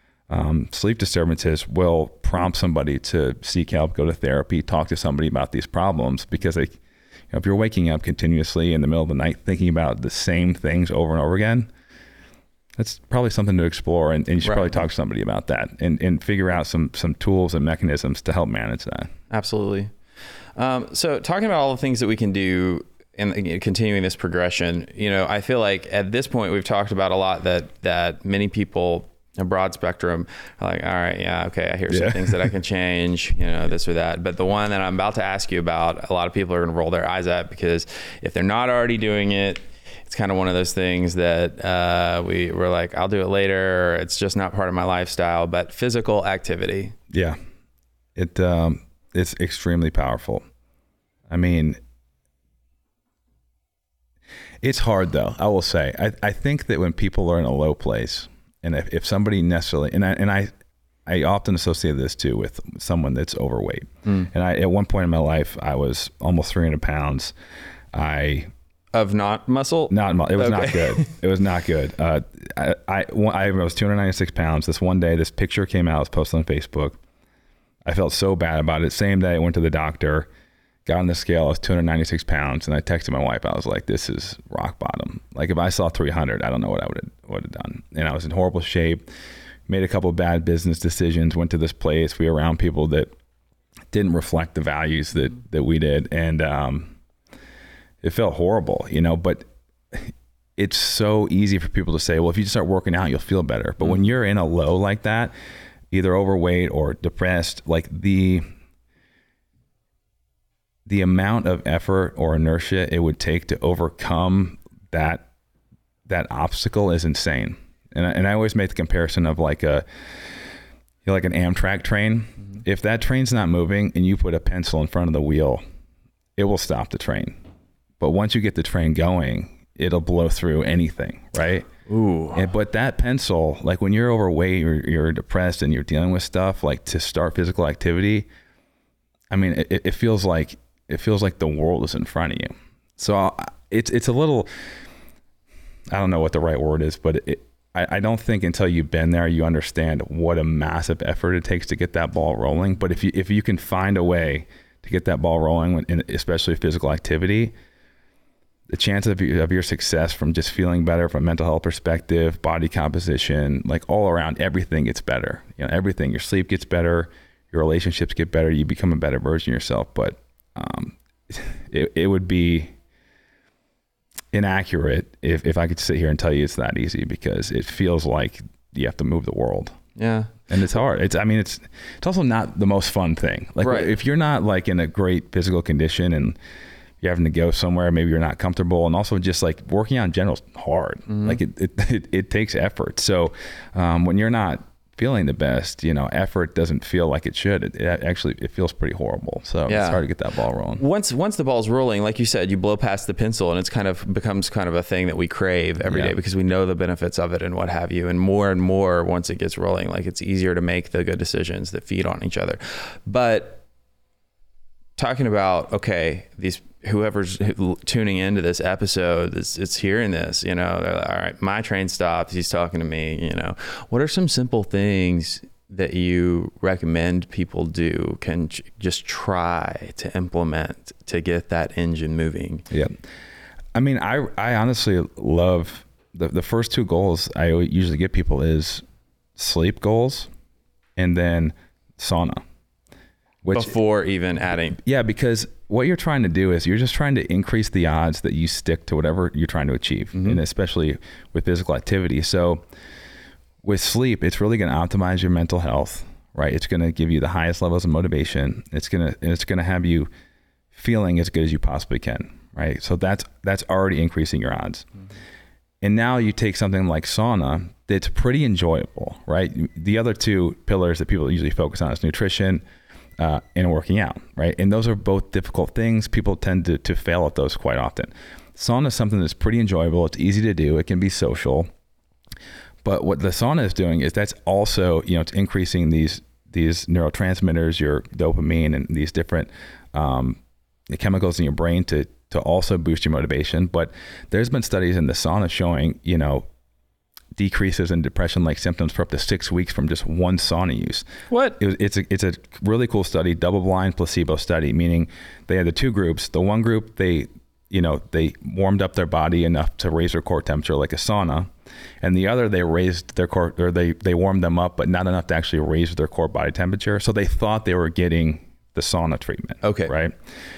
disturbances will prompt somebody to seek help, go to therapy, talk to somebody about these problems, because if you're waking up continuously in the middle of the night thinking about the same things over and over again, that's probably something to explore, and you should probably talk to somebody about that and figure out some tools and mechanisms to help manage that. Absolutely. So talking about all the things that we can do and continuing this progression, I feel like at this point we've talked about a lot that many people, a broad spectrum, are like, all right, yeah, okay, I hear some things that I can change, this or that. But the one that I'm about to ask you about, a lot of people are going to roll their eyes at, because if they're not already doing it, it's kind of one of those things that we're like, I'll do it later, or it's just not part of my lifestyle. But physical activity. Yeah, it's extremely powerful. I mean, it's hard though, I will say. I think that when people are in a low place, and if somebody necessarily, and I often associate this too with someone that's overweight. And at one point in my life, I was almost 300 pounds. Of not muscle? It was not good. It was not good. I was 296 pounds. This one day, this picture came out, it was posted on Facebook. I felt so bad about it. Same day, I went to the doctor, got on the scale, I was 296 pounds, and I texted my wife. I was like, this is rock bottom. Like, if I saw 300, I don't know what I would have done. And I was in horrible shape, made a couple of bad business decisions, went to this place. We were around people that didn't reflect the values that we did. And it felt horrible, but it's so easy for people to say, well, if you just start working out, you'll feel better. But when you're in a low like that, either overweight or depressed, like the amount of effort or inertia it would take to overcome that obstacle is insane. And I always make the comparison of like an Amtrak train. If that train's not moving and you put a pencil in front of the wheel, it will stop the train. But once you get the train going, it'll blow through anything, right? Ooh. But that pencil, like when you're overweight or you're depressed and you're dealing with stuff, like to start physical activity, I mean, it feels like the world is in front of you. So it's a little, I don't know what the right word is, but I don't think until you've been there, you understand what a massive effort it takes to get that ball rolling. But if you can find a way to get that ball rolling, especially physical activity, the chance of your success from just feeling better from a mental health perspective, body composition, like all around, everything gets better. Everything, your sleep gets better, your relationships get better, you become a better version of yourself. But it would be inaccurate if I could sit here and tell you it's that easy, because it feels like you have to move the world. Yeah. And it's hard. It's also not the most fun thing. Like, right. If you're not like in a great physical condition and you're having to go somewhere, maybe you're not comfortable, and also just like working out in general is hard. Like it takes effort. So when you're not feeling the best, effort doesn't feel like it should. It feels pretty horrible. So It's hard to get that ball rolling. Once the ball's rolling, like you said, you blow past the pencil, and it's becomes kind of a thing that we crave every day, because we know the benefits of it and what have you. And more once it gets rolling, like it's easier to make the good decisions that feed on each other. But talking about, okay, whoever's tuning into this episode, it's hearing this, you know, they're like, all right, my train stops, he's talking to me, you know, what are some simple things that you recommend people can just try to implement to get that engine moving? Yeah. I mean, I honestly love the first two goals I usually give people is sleep goals and then sauna. Before even adding. Yeah, because what you're trying to do is you're just trying to increase the odds that you stick to whatever you're trying to achieve, and especially with physical activity. So with sleep, it's really going to optimize your mental health, right? It's going to give you the highest levels of motivation. It's going to have you feeling as good as you possibly can, right? So that's already increasing your odds. And now you take something like sauna that's pretty enjoyable, right? The other two pillars that people usually focus on is nutrition and working out, right? And those are both difficult things. People tend to fail at those quite often. Sauna is something that's pretty enjoyable. It's easy to do. It can be social. But what the sauna is doing is that's also, you know, it's increasing these neurotransmitters, your dopamine and these different chemicals in your brain to also boost your motivation. But there's been studies in the sauna showing, you know, decreases in depression-like symptoms for up to 6 weeks from just one sauna use. What? It's a really cool study, double-blind placebo study, meaning they had the two groups. The one group, they warmed up their body enough to raise their core temperature like a sauna, and the other, they raised their core, or they warmed them up, but not enough to actually raise their core body temperature. So they thought they were getting the sauna treatment. Okay. Right?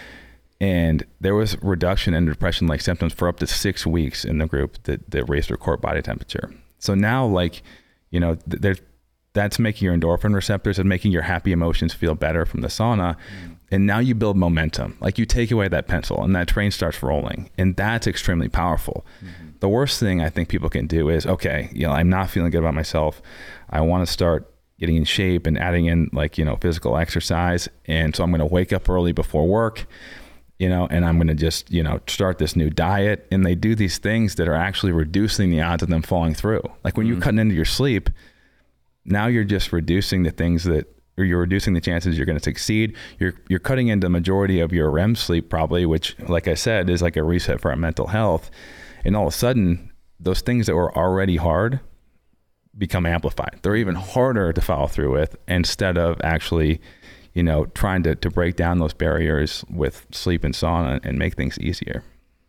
And there was reduction in depression-like symptoms for up to 6 weeks in the group that raised their core body temperature. So now, like, you know, that's making your endorphin receptors and making your happy emotions feel better from the sauna. And now you build momentum. Like, you take away that pencil and that train starts rolling. And that's extremely powerful. The worst thing I think people can do is, okay, you know, I'm not feeling good about myself. I want to start getting in shape and adding in, like, you know, physical exercise. And so I'm going to wake up early before work, you know, and I'm going to just, you know, start this new diet. And they do these things that are actually reducing the odds of them falling through. Like, when you're cutting into your sleep, now you're just reducing the things or you're reducing the chances you're going to succeed. You're cutting into the majority of your REM sleep probably, which, like I said, is like a reset for our mental health. And all of a sudden, those things that were already hard become amplified. They're even harder to follow through with, instead of actually, you know, trying to break down those barriers with sleep and sauna and make things easier.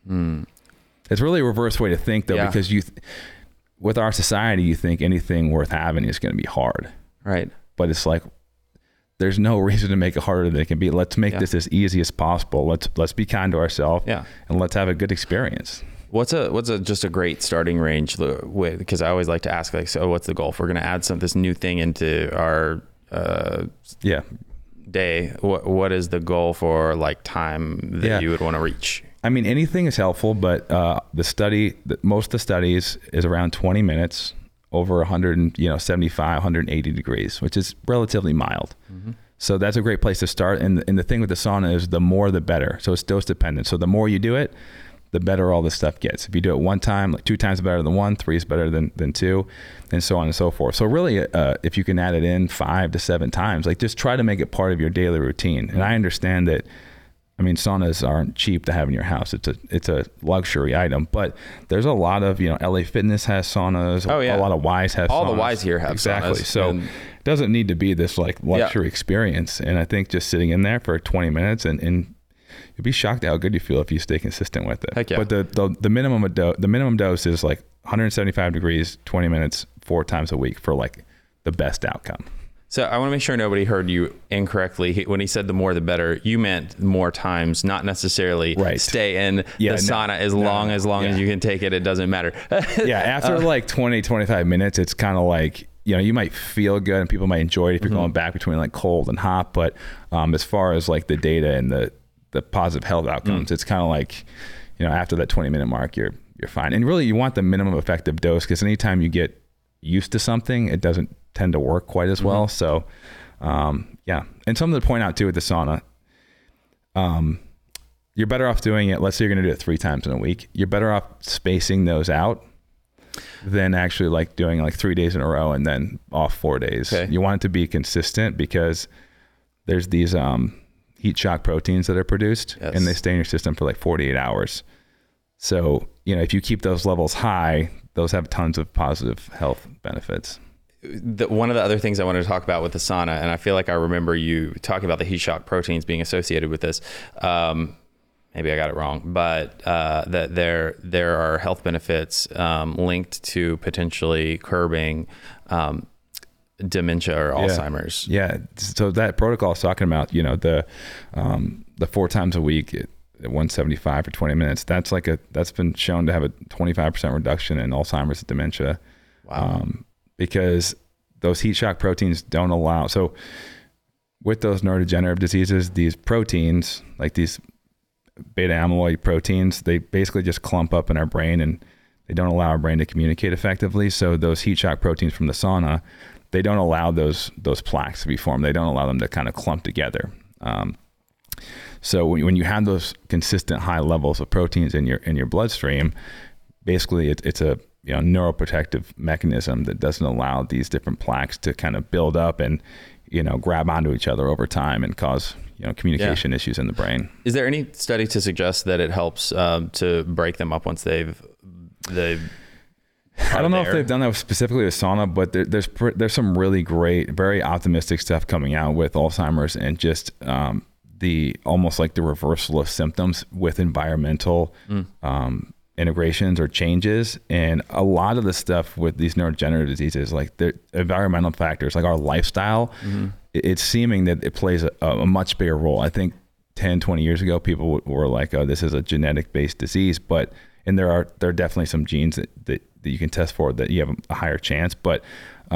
It's really a reverse way to think, though, because with our society, you think anything worth having is going to be hard. Right. But it's like, there's no reason to make it harder than it can be. Let's make this as easy as possible. Let's be kind to ourselves, and let's have a good experience. What's just a great starting range? Because I always like to ask, like, so what's the goal? If we're going to add this new thing into our day, what is the goal for, like, time that you would want to reach? I mean, anything is helpful, but most of the studies is around 20 minutes over 175, 180 degrees, which is relatively mild. So that's a great place to start. And the thing with the sauna is the more the better. So it's dose dependent. So the more you do it, the better all this stuff gets. If you do it one time, like 2 times better than 1, 3 is better than 2, and so on and so forth. So really, if you can add it in 5 to 7 times, like, just try to make it part of your daily routine. And I understand that, I mean, saunas aren't cheap to have in your house. It's a luxury item, but there's a lot of, you know, LA Fitness has saunas. Oh, yeah. A lot of Ys have all saunas. the Ys here have exactly. saunas. So it doesn't need to be this, like, luxury experience. And I think just sitting in there for 20 minutes and you'll be shocked at how good you feel if you stay consistent with it. Heck yeah. But the minimum dose is like 175 degrees, 20 minutes, 4 times a week for, like, the best outcome. So I want to make sure nobody heard you incorrectly. When he said the more the better, you meant more times, not necessarily stay in the sauna as long as you can take it. It doesn't matter. After like 20, 25 minutes, it's kind of like, you know, you might feel good and people might enjoy it if you're going back between, like, cold and hot. But as far as, like, the data and the positive health outcomes, it's kind of like, you know, after that 20-minute mark, you're fine. And really, you want the minimum effective dose, because anytime you get used to something, it doesn't tend to work quite as well. So, and something to point out too with the sauna, you're better off doing it. Let's say you're going to do it 3 times in a week. You're better off spacing those out than actually, like, doing, like, 3 days in a row and then off 4 days. Okay. You want it to be consistent, because there's these heat shock proteins that are produced, Yes. and they stay in your system for like 48 hours. So, if you keep those levels high, those have tons of positive health benefits. One of the other things I wanted to talk about with the sauna, and I feel like I remember you talking about the heat shock proteins being associated with this. Maybe I got it wrong, but that there are health benefits linked to potentially curbing dementia or Alzheimer's. Yeah. So that protocol I was talking about, the 4 times a week at 175 for 20 minutes, that's been shown to have a 25% reduction in Alzheimer's and dementia. Wow. Because those heat shock proteins don't allow. So with those neurodegenerative diseases, these proteins, like these beta amyloid proteins, they basically just clump up in our brain and they don't allow our brain to communicate effectively. So those heat shock proteins from the sauna, they don't allow those plaques to be formed. They don't allow them to kind of clump together. So when you have those consistent high levels of proteins in your bloodstream, basically it's a neuroprotective mechanism that doesn't allow these different plaques to kind of build up and grab onto each other over time and cause communication issues in the brain. Is there any study to suggest that it helps to break them up once they've I don't know if they've done that specifically with sauna, but there's some really great, very optimistic stuff coming out with Alzheimer's and just the almost like the reversal of symptoms with environmental integrations or changes. And a lot of the stuff with these neurodegenerative diseases, like the environmental factors, like our lifestyle, it's seeming that it plays a much bigger role. I think 10, 20 years ago, people were like, oh, this is a genetic based disease, and there are definitely some genes that you can test for that you have a higher chance. But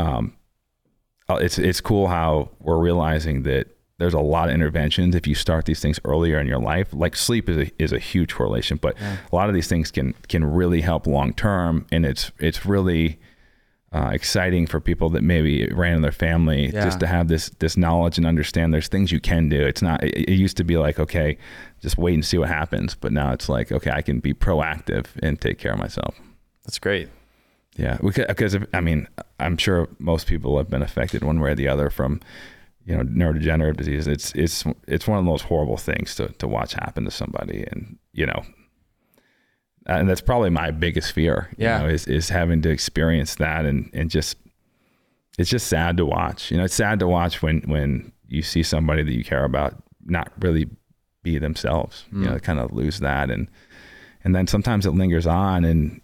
it's cool how we're realizing that there's a lot of interventions if you start these things earlier in your life. Like sleep is a huge correlation, but a lot of these things can really help long term, and it's really exciting for people that maybe ran in their family just to have this knowledge and understand there's things you can do. It's not, it used to be like, okay, just wait and see what happens. But now it's like, okay, I can be proactive and take care of myself. That's great. Yeah. Because I'm sure most people have been affected one way or the other from, neurodegenerative disease. It's one of the most horrible things to watch happen to somebody. And, and that's probably my biggest fear, is having to experience that. And just, it's just sad to watch. It's sad to watch when you see somebody that you care about not really be themselves, kind of lose that. And then sometimes it lingers on and,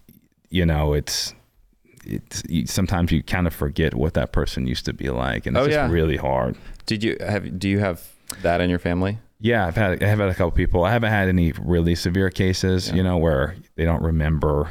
sometimes you kind of forget what that person used to be like. And it's just really hard. Do you have that in your family? Yeah, I have had a couple people. I haven't had any really severe cases, where they don't remember,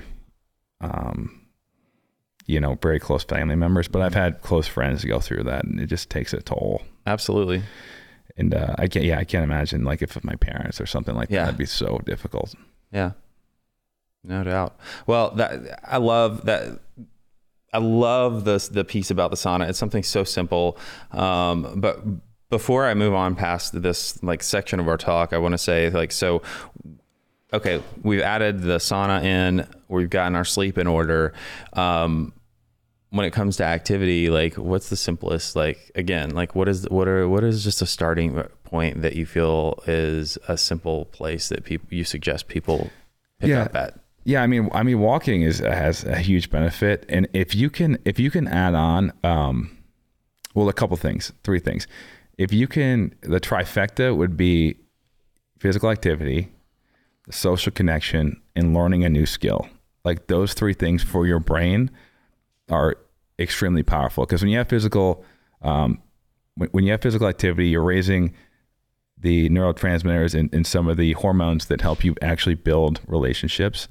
very close family members, but I've had close friends go through that, and it just takes a toll. Absolutely. And I can't imagine like if my parents or something like that, it'd be so difficult. Yeah, no doubt. Well, I love that. I love the piece about the sauna. It's something so simple. But before I move on past this like section of our talk, I want to say okay, we've added the sauna in, we've gotten our sleep in order. When it comes to activity, like what's the simplest, what is just a starting point that you feel is a simple place that you suggest people pick up at? Yeah, I mean, walking has a huge benefit, and if you can add on, a couple things, 3 things. If you can, the trifecta would be physical activity, social connection, and learning a new skill. Like those 3 things for your brain are extremely powerful, because when you have physical activity, you're raising the neurotransmitters and some of the hormones that help you actually build relationships.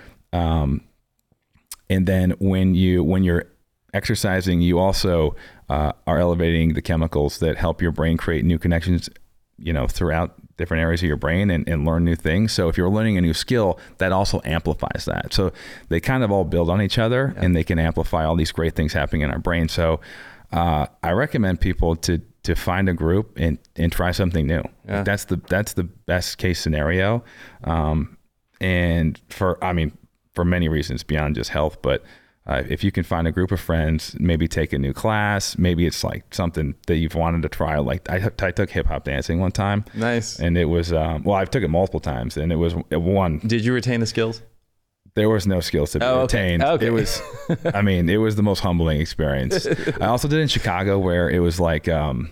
And then when you're exercising, you also are elevating the chemicals that help your brain create new connections, throughout different areas of your brain and learn new things. So if you're learning a new skill, that also amplifies that. So they kind of all build on each other, and they can amplify all these great things happening in our brain. So I recommend people to find a group and try something new. Yeah. That's the best case scenario. And for many reasons beyond just health, but if you can find a group of friends, maybe take a new class, maybe it's like something that you've wanted to try. Like I took hip hop dancing one time. Nice. And it was, well, I took it multiple times, and it was one. Did you retain the skills? There was no skills to be retained. Okay. It was, I mean, it was the most humbling experience. I also did in Chicago, where it was like,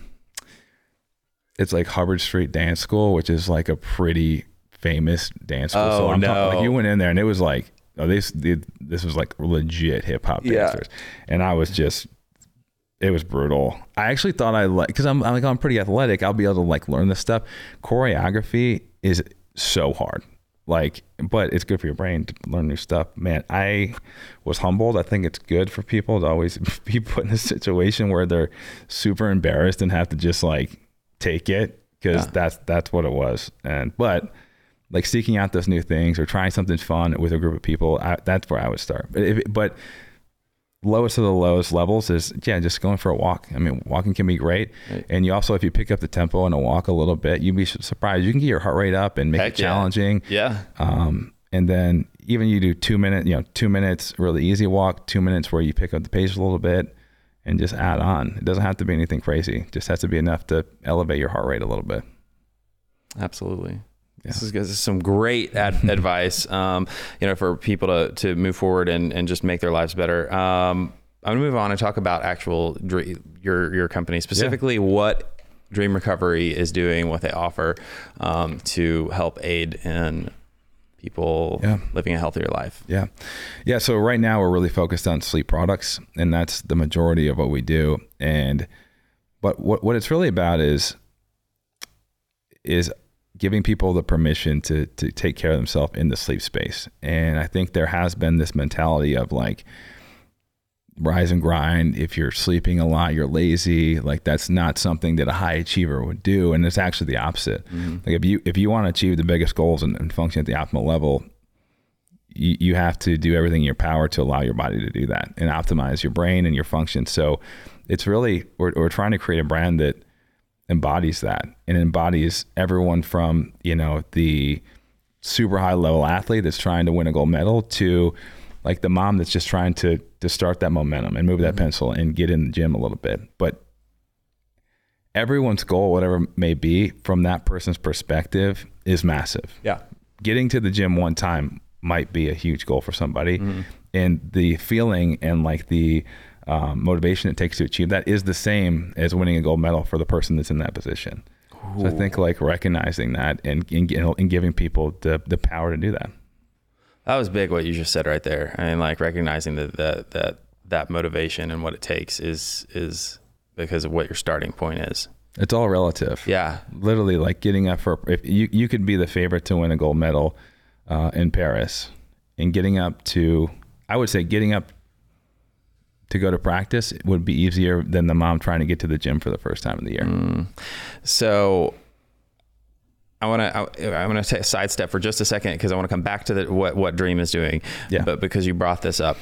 it's like Hubbard Street Dance School, which is like a pretty famous dance school. Oh, so I'm no. talking, like, you went in there and it was like, oh, this was like legit hip hop dancers. And I was just, it was brutal. I actually thought cause I'm pretty athletic. I'll be able to like learn this stuff. Choreography is so hard. Like, but it's good for your brain to learn new stuff. Man, I was humbled. I think it's good for people to always be put in a situation where they're super embarrassed and have to just like take it, because that's what it was. But like seeking out those new things or trying something fun with a group of people, that's where I would start. But lowest of the lowest levels is just going for a walk. I mean, walking can be great. Right. And you also, if you pick up the tempo and a walk a little bit, you'd be surprised. You can get your heart rate up and make it challenging. Yeah. And then even you do 2 minutes, 2 minutes really easy walk, 2 minutes where you pick up the pace a little bit and just add on. It doesn't have to be anything crazy. It just has to be enough to elevate your heart rate a little bit. Absolutely. Yeah. This is some great advice, for people to move forward and just make their lives better. I'm gonna move on and talk about actual your company, specifically what Dream Recovery is doing, what they offer to help aid in people living a healthier life. Yeah. So right now we're really focused on sleep products, and that's the majority of what we do. But what it's really about is giving people the permission to take care of themselves in the sleep space. And I think there has been this mentality of like, rise and grind. If you're sleeping a lot, you're lazy. Like, that's not something that a high achiever would do. And it's actually the opposite. Mm-hmm. Like if you want to achieve the biggest goals and function at the optimal level, you have to do everything in your power to allow your body to do that and optimize your brain and your function. So it's really, we're trying to create a brand that embodies that, and embodies everyone from, the super high level athlete that's trying to win a gold medal to like the mom that's just trying to start that momentum and move that pencil and get in the gym a little bit. But everyone's goal, whatever it may be, from that person's perspective is massive. Yeah. Getting to the gym one time might be a huge goal for somebody. Mm-hmm. And the feeling and like the motivation it takes to achieve that is the same as winning a gold medal for the person that's in that position. Ooh. So I think like recognizing that and giving people the power to do that. That was big what you just said right there. I mean, like recognizing that motivation and what it takes is because of what your starting point is. It's all relative. Yeah. Literally, like getting up if you could be the favorite to win a gold medal in Paris, and getting up to go to practice would be easier than the mom trying to get to the gym for the first time of the year. So I want to sidestep for just a second, because I want to come back to what Dream is doing. Yeah. But because you brought this up,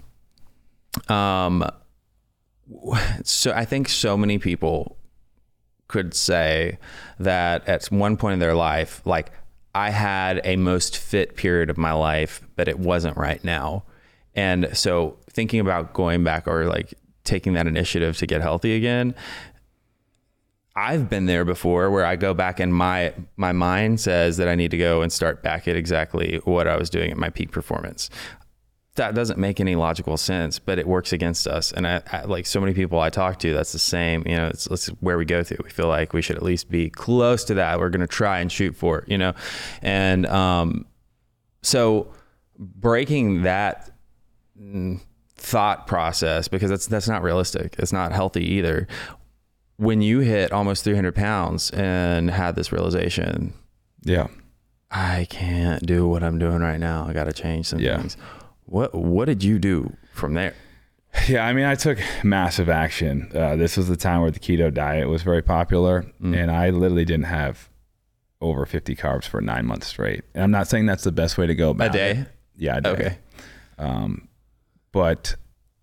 so I think so many people could say that at one point in their life, like, I had a most fit period of my life, but it wasn't right now. And so thinking about going back or like taking that initiative to get healthy again, I've been there before where I go back and my mind says that I need to go and start back at exactly what I was doing at my peak performance. That doesn't make any logical sense, but it works against us. And I like so many people I talk to, that's the same, it's where we go to. We feel like we should at least be close to that. We're going to try and shoot for it, and so breaking that thought process, because that's not realistic. It's not healthy either. When you hit almost 300 pounds and had this realization, I can't do what I'm doing right now. I got to change some things. What did you do from there? Yeah, I mean, I took massive action. This was the time where the keto diet was very popular, and I literally didn't have over 50 carbs for 9 months straight. And I'm not saying that's the best way to go about it. A day? Yeah, a day. Okay. But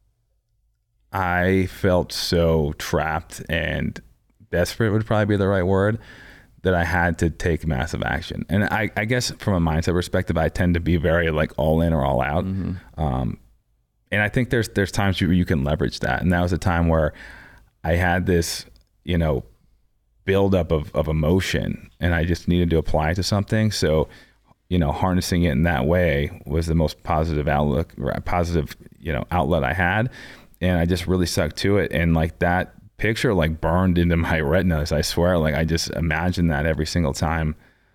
I felt so trapped and desperate would probably be the right word, that I had to take massive action. And I guess from a mindset perspective, I tend to be very like all in or all out. Mm-hmm. I think there's times where you can leverage that. And that was a time where I had this, you know, buildup of emotion, and I just needed to apply it to something. So, you know, harnessing it in that way was the most positive outlook, positive, you know, outlet I had. And I just really stuck to it. And like that picture like burned into my retinas. I swear, like I just imagine that every single time.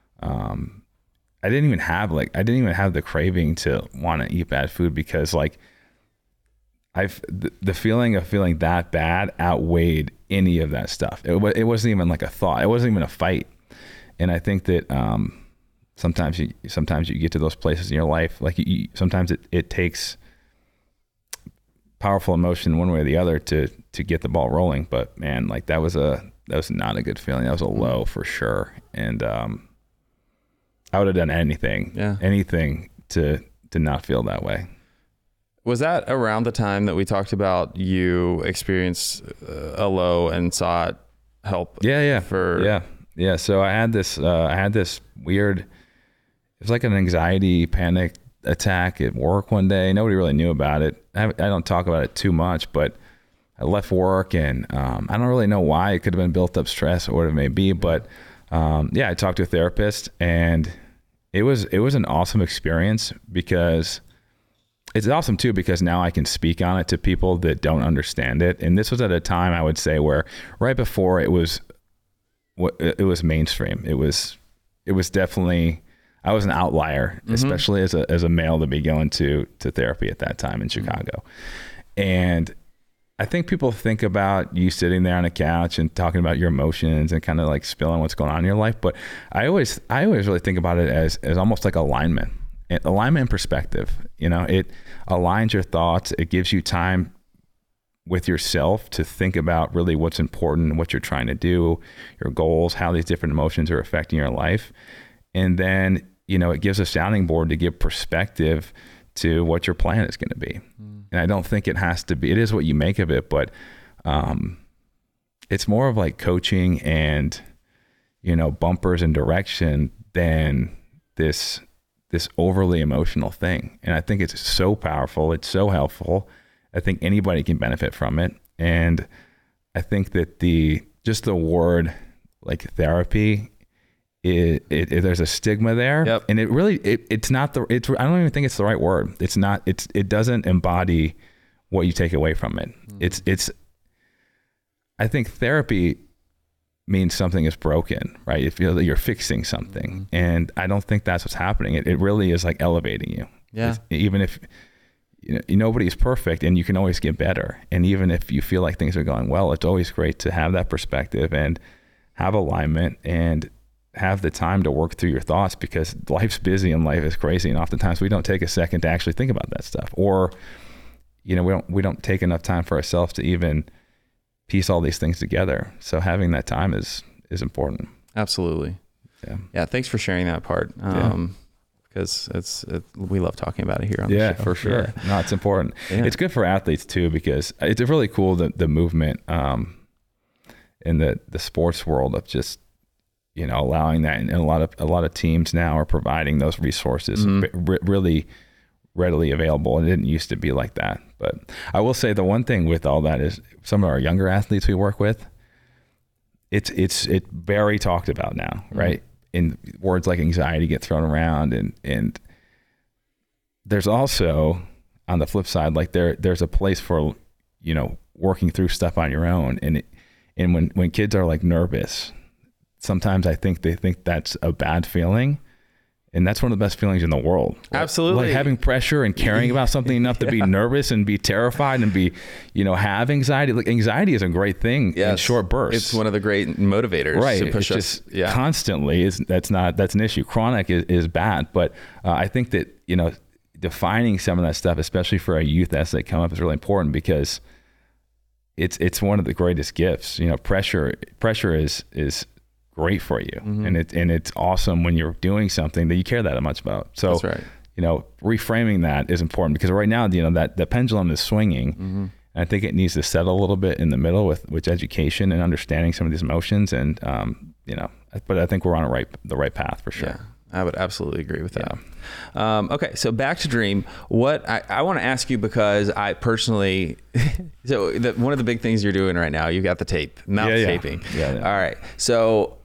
I didn't even have the craving to want to eat bad food, because like the feeling of feeling that bad outweighed any of that stuff. It wasn't even like a thought. It wasn't even a fight. And I think that sometimes you get to those places in your life, like sometimes it takes powerful emotion one way or the other to get the ball rolling. But man, like that was not a good feeling. That was a low for sure. And I would have done anything to not feel that way. Was that around the time that we talked about you experienced a low and sought help? Yeah. Yeah. So I had this weird, it was like an anxiety panic attack at work one day. Nobody really knew about it. I don't talk about it too much, but I left work and I don't really know why. It could have been built up stress or whatever it may be, but I talked to a therapist, and it was an awesome experience, because it's awesome too, because now I can speak on it to people that don't understand it. And this was at a time, I would say, where right before it was mainstream. It was definitely, I was an outlier, especially as a male to be going to therapy at that time in Chicago. And I think people think about you sitting there on a couch and talking about your emotions and kind of like spilling what's going on in your life. But I always really think about it as almost like alignment and perspective. You know, it aligns your thoughts. It gives you time with yourself to think about really what's important, what you're trying to do, your goals, how these different emotions are affecting your life. And then, you know, it gives a sounding board to give perspective to what your plan is going to be. And I don't think it has to be, it is what you make of it, but it's more of like coaching and, you know, bumpers and direction than this overly emotional thing. And I think it's so powerful. It's so helpful. I think anybody can benefit from it. And I think that just the word like therapy, there's a stigma there. Yep. And it really, it's not I don't even think it's the right word. It doesn't embody what you take away from it. I think therapy means something is broken, right? If you're fixing something. And I don't think that's what's happening. It really is like elevating you. Yeah. Even if, you know, nobody's perfect, and you can always get better. And even if you feel like things are going well, it's always great to have that perspective and have alignment and have the time to work through your thoughts, because life's busy and life is crazy. And oftentimes we don't take a second to actually think about that stuff, or, you know, we don't take enough time for ourselves to even piece all these things together. So having that time is important. Absolutely. Yeah. Thanks for sharing that part. Because we love talking about it here on the show. For sure. Yeah. No, it's important. Yeah. It's good for athletes too, because it's really cool the movement in the sports world of just, you know, allowing that, and a lot of teams now are providing those resources really readily available. It didn't used to be like that. But I will say the one thing with all that is some of our younger athletes we work with, it's very talked about now, right? And words like anxiety get thrown around, and there's also, on the flip side, like there's a place for, you know, working through stuff on your own. And when kids are like nervous, sometimes I think they think that's a bad feeling. And that's one of the best feelings in the world. Absolutely. Like having pressure and caring about something enough to be nervous and be terrified and be, you know, have anxiety. Like anxiety is a great thing in short bursts. It's one of the great motivators to push us. Just constantly that's an issue. Chronic is bad. But I think that, you know, defining some of that stuff, especially for our youth as they come up, is really important, because it's one of the greatest gifts. You know, pressure is great for you. And it's awesome when you're doing something that you care that much about. So, that's right. You know, reframing that is important, because right now, you know, that the pendulum is swinging. And I think it needs to settle a little bit in the middle with education and understanding some of these emotions. And, you know, but I think we're on the right path for sure. I would absolutely agree with that. Okay, so back to Dream. What I want to ask you, because I personally, one of the big things you're doing right now, you got the tape, mouth taping. Yeah. All right, so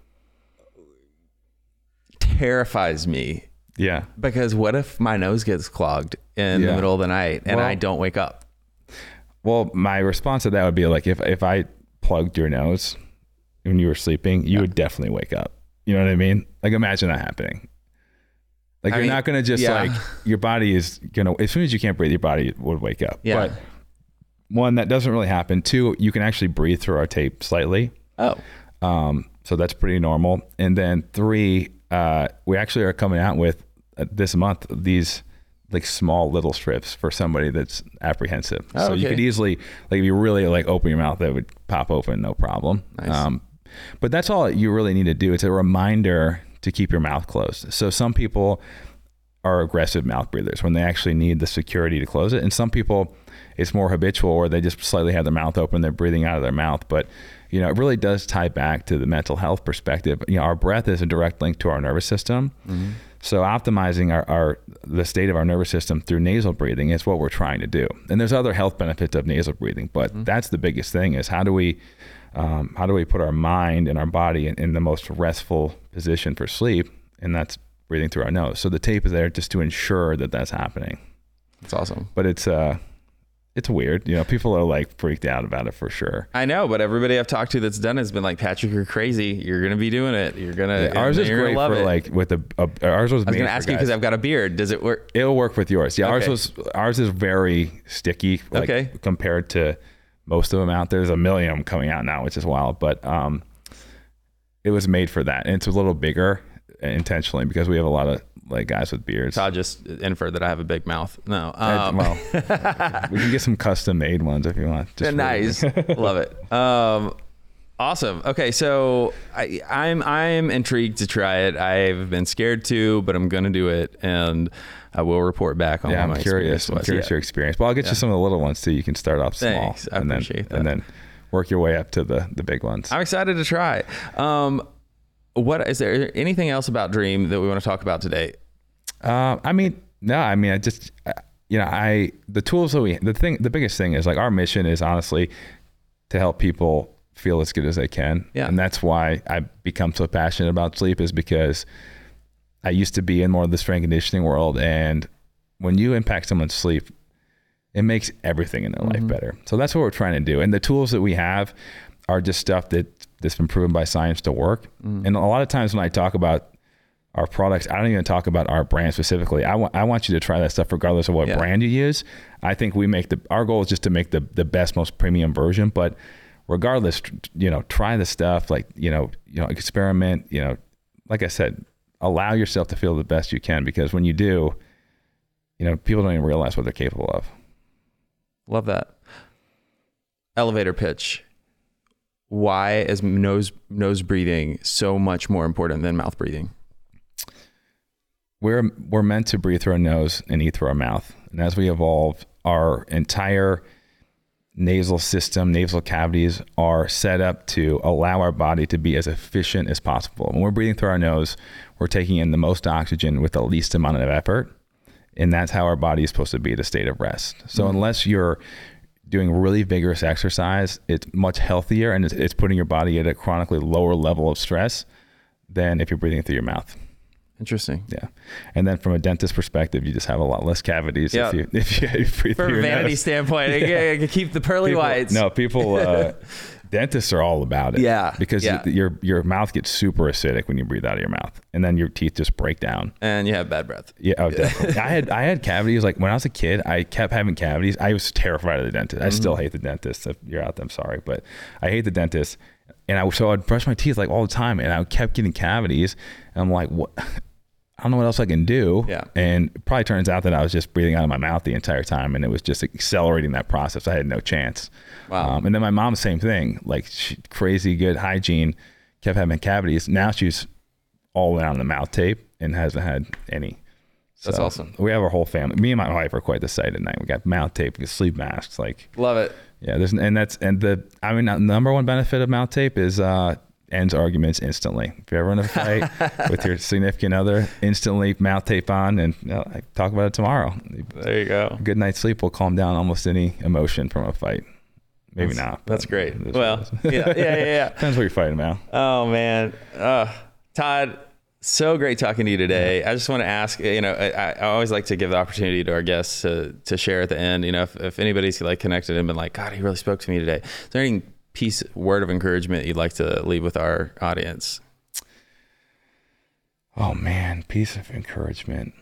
terrifies me. Yeah. Because what if my nose gets clogged in the middle of the night and I don't wake up? Well, my response to that would be like, if I plugged your nose when you were sleeping, you would definitely wake up. You know what I mean? Like, imagine that happening. Like, you're not going to just like, your body is going to, as soon as you can't breathe, your body would wake up. Yeah. But one, that doesn't really happen. Two, you can actually breathe through our tape slightly. Oh. So that's pretty normal. And then three, we actually are coming out with this month these like small little strips for somebody that's apprehensive. Oh, so you could easily, like, if you really like open your mouth, that would pop open, no problem. Nice. But that's all you really need to do. It's a reminder to keep your mouth closed. So some people are aggressive mouth breathers when they actually need the security to close it. And some people, it's more habitual, or they just slightly have their mouth open, they're breathing out of their mouth. But, you know, it really does tie back to the mental health perspective. You know, our breath is a direct link to our nervous system. Mm-hmm. So optimizing the state of our nervous system through nasal breathing is what we're trying to do. And there's other health benefits of nasal breathing, but that's the biggest thing, is how do we put our mind and our body in the most restful position for sleep? And that's breathing through our nose. So the tape is there just to ensure that that's happening. That's awesome. But it's weird. You know, people are like freaked out about it for sure. I know, but everybody I've talked to that's done it has been like, Patrick, you're crazy. You're going to be doing it. You're going to, ours is great for it. Like with ours was, I was going to ask you, because I've got a beard. Does it work? It'll work with yours. Yeah. Okay. Ours is very sticky. Like, compared to most of them out there. There's a million of them coming out now, which is wild, but, it was made for that. And it's a little bigger intentionally because we have a lot of like guys with beards. So I'll just infer that I have a big mouth. No. Well, we can get some custom made ones if you want. Just nice. Love it. Awesome. Okay. So I'm intrigued to try it. I've been scared to, but I'm going to do it, and I will report back on what my experience was. I'm curious your experience. Well, I'll get you some of the little ones too. You can start off small. Thanks. I appreciate that. And then work your way up to the big ones. I'm excited to try. What is there anything else about Dream that we want to talk about today? The tools that the biggest thing is like, our mission is honestly to help people feel as good as they can. Yeah. And that's why I become so passionate about sleep, is because I used to be in more of the strength conditioning world. And when you impact someone's sleep, it makes everything in their life better. So that's what we're trying to do. And the tools that we have are just stuff that's been proven by science to work. And a lot of times when I talk about our products, I don't even talk about our brand specifically. I want you to try that stuff regardless of what brand you use. I think our goal is just to make the best, most premium version. But regardless, try the stuff, like, experiment, like I said, allow yourself to feel the best you can, because when you do, people don't even realize what they're capable of. Love that. Elevator pitch. Why is nose breathing so much more important than mouth breathing? We're meant to breathe through our nose and eat through our mouth. And as we evolve, our entire nasal system, nasal cavities are set up to allow our body to be as efficient as possible. When we're breathing through our nose, we're taking in the most oxygen with the least amount of effort. And that's how our body is supposed to be at a state of rest. So unless you're doing really vigorous exercise, it's much healthier, and it's putting your body at a chronically lower level of stress than if you're breathing through your mouth. Interesting. Yeah. And then from a dentist perspective, you just have a lot of less cavities if you breathe from through your vanity nose. standpoint, I can keep the pearly whites. No, dentists are all about it. Yeah. Because your mouth gets super acidic when you breathe out of your mouth, and then your teeth just break down. And you have bad breath. Yeah, oh, definitely. I had cavities. Like when I was a kid, I kept having cavities. I was terrified of the dentist. I still hate the dentist. If you're out there, I'm sorry, but I hate the dentist. And I'd brush my teeth like all the time, and I kept getting cavities. And I'm like, what? I don't know what else I can do. Yeah. And it probably turns out that I was just breathing out of my mouth the entire time, and it was just accelerating that process. I had no chance. Wow. And then my mom, same thing, like crazy good hygiene, kept having cavities. Now she's all around the mouth tape and hasn't had any. That's awesome. We have our whole family. Me and my wife are quite the sight at night. We got mouth tape, we got sleep masks. Like, love it. Yeah. The number one benefit of mouth tape is, ends arguments instantly. If you're ever in a fight with your significant other, instantly mouth tape on and talk about it tomorrow. There you go. A good night's sleep will calm down almost any emotion from a fight. Maybe not. That's great. Well, yeah. Depends what you're fighting about. Oh, man. Todd, so great talking to you today. I just want to ask, I always like to give the opportunity to our guests to share at the end, if anybody's like connected and been like, God, he really spoke to me today. Is there any word of encouragement you'd like to leave with our audience? Oh, man, piece of encouragement.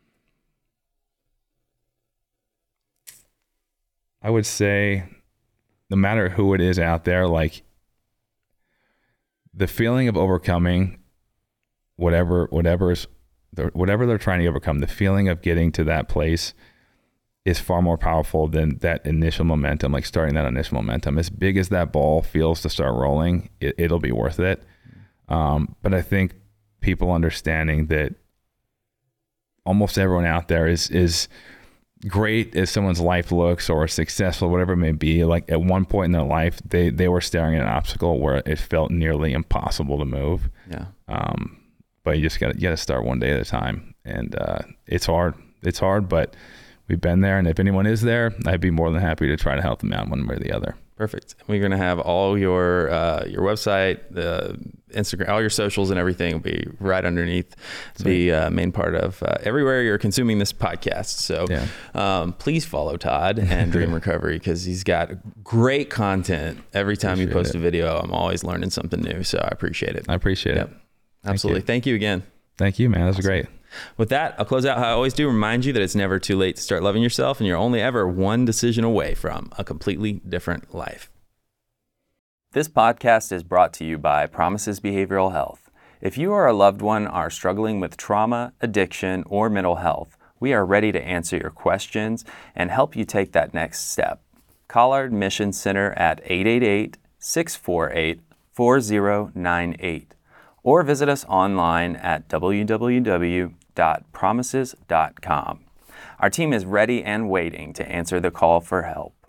I would say, no matter who it is out there, like the feeling of overcoming whatever they're trying to overcome, the feeling of getting to that place is far more powerful than that initial momentum, like starting that initial momentum. As big as that ball feels to start rolling, it'll be worth it. But I think people understanding that almost everyone out there is great as someone's life looks or successful, whatever it may be. Like at one point in their life, they were staring at an obstacle where it felt nearly impossible to move. Yeah. But you gotta start one day at a time, and it's hard. It's hard, but we've been there. And if anyone is there, I'd be more than happy to try to help them out one way or the other. Perfect. We're going to have all your website, the Instagram, all your socials and everything will be right underneath the main part of everywhere you're consuming this podcast. So please follow Todd and Dream Recovery, because he's got great content. Every time you post a video, I'm always learning something new. So I appreciate it. I appreciate it. Absolutely. Thank you again. Thank you, man. That was great. With that, I'll close out how I always do. Remind you that it's never too late to start loving yourself, and you're only ever one decision away from a completely different life. This podcast is brought to you by Promises Behavioral Health. If you or a loved one are struggling with trauma, addiction, or mental health, we are ready to answer your questions and help you take that next step. Call our admission center at 888-648-4098 or visit us online at www.promises.com. Our team is ready and waiting to answer the call for help.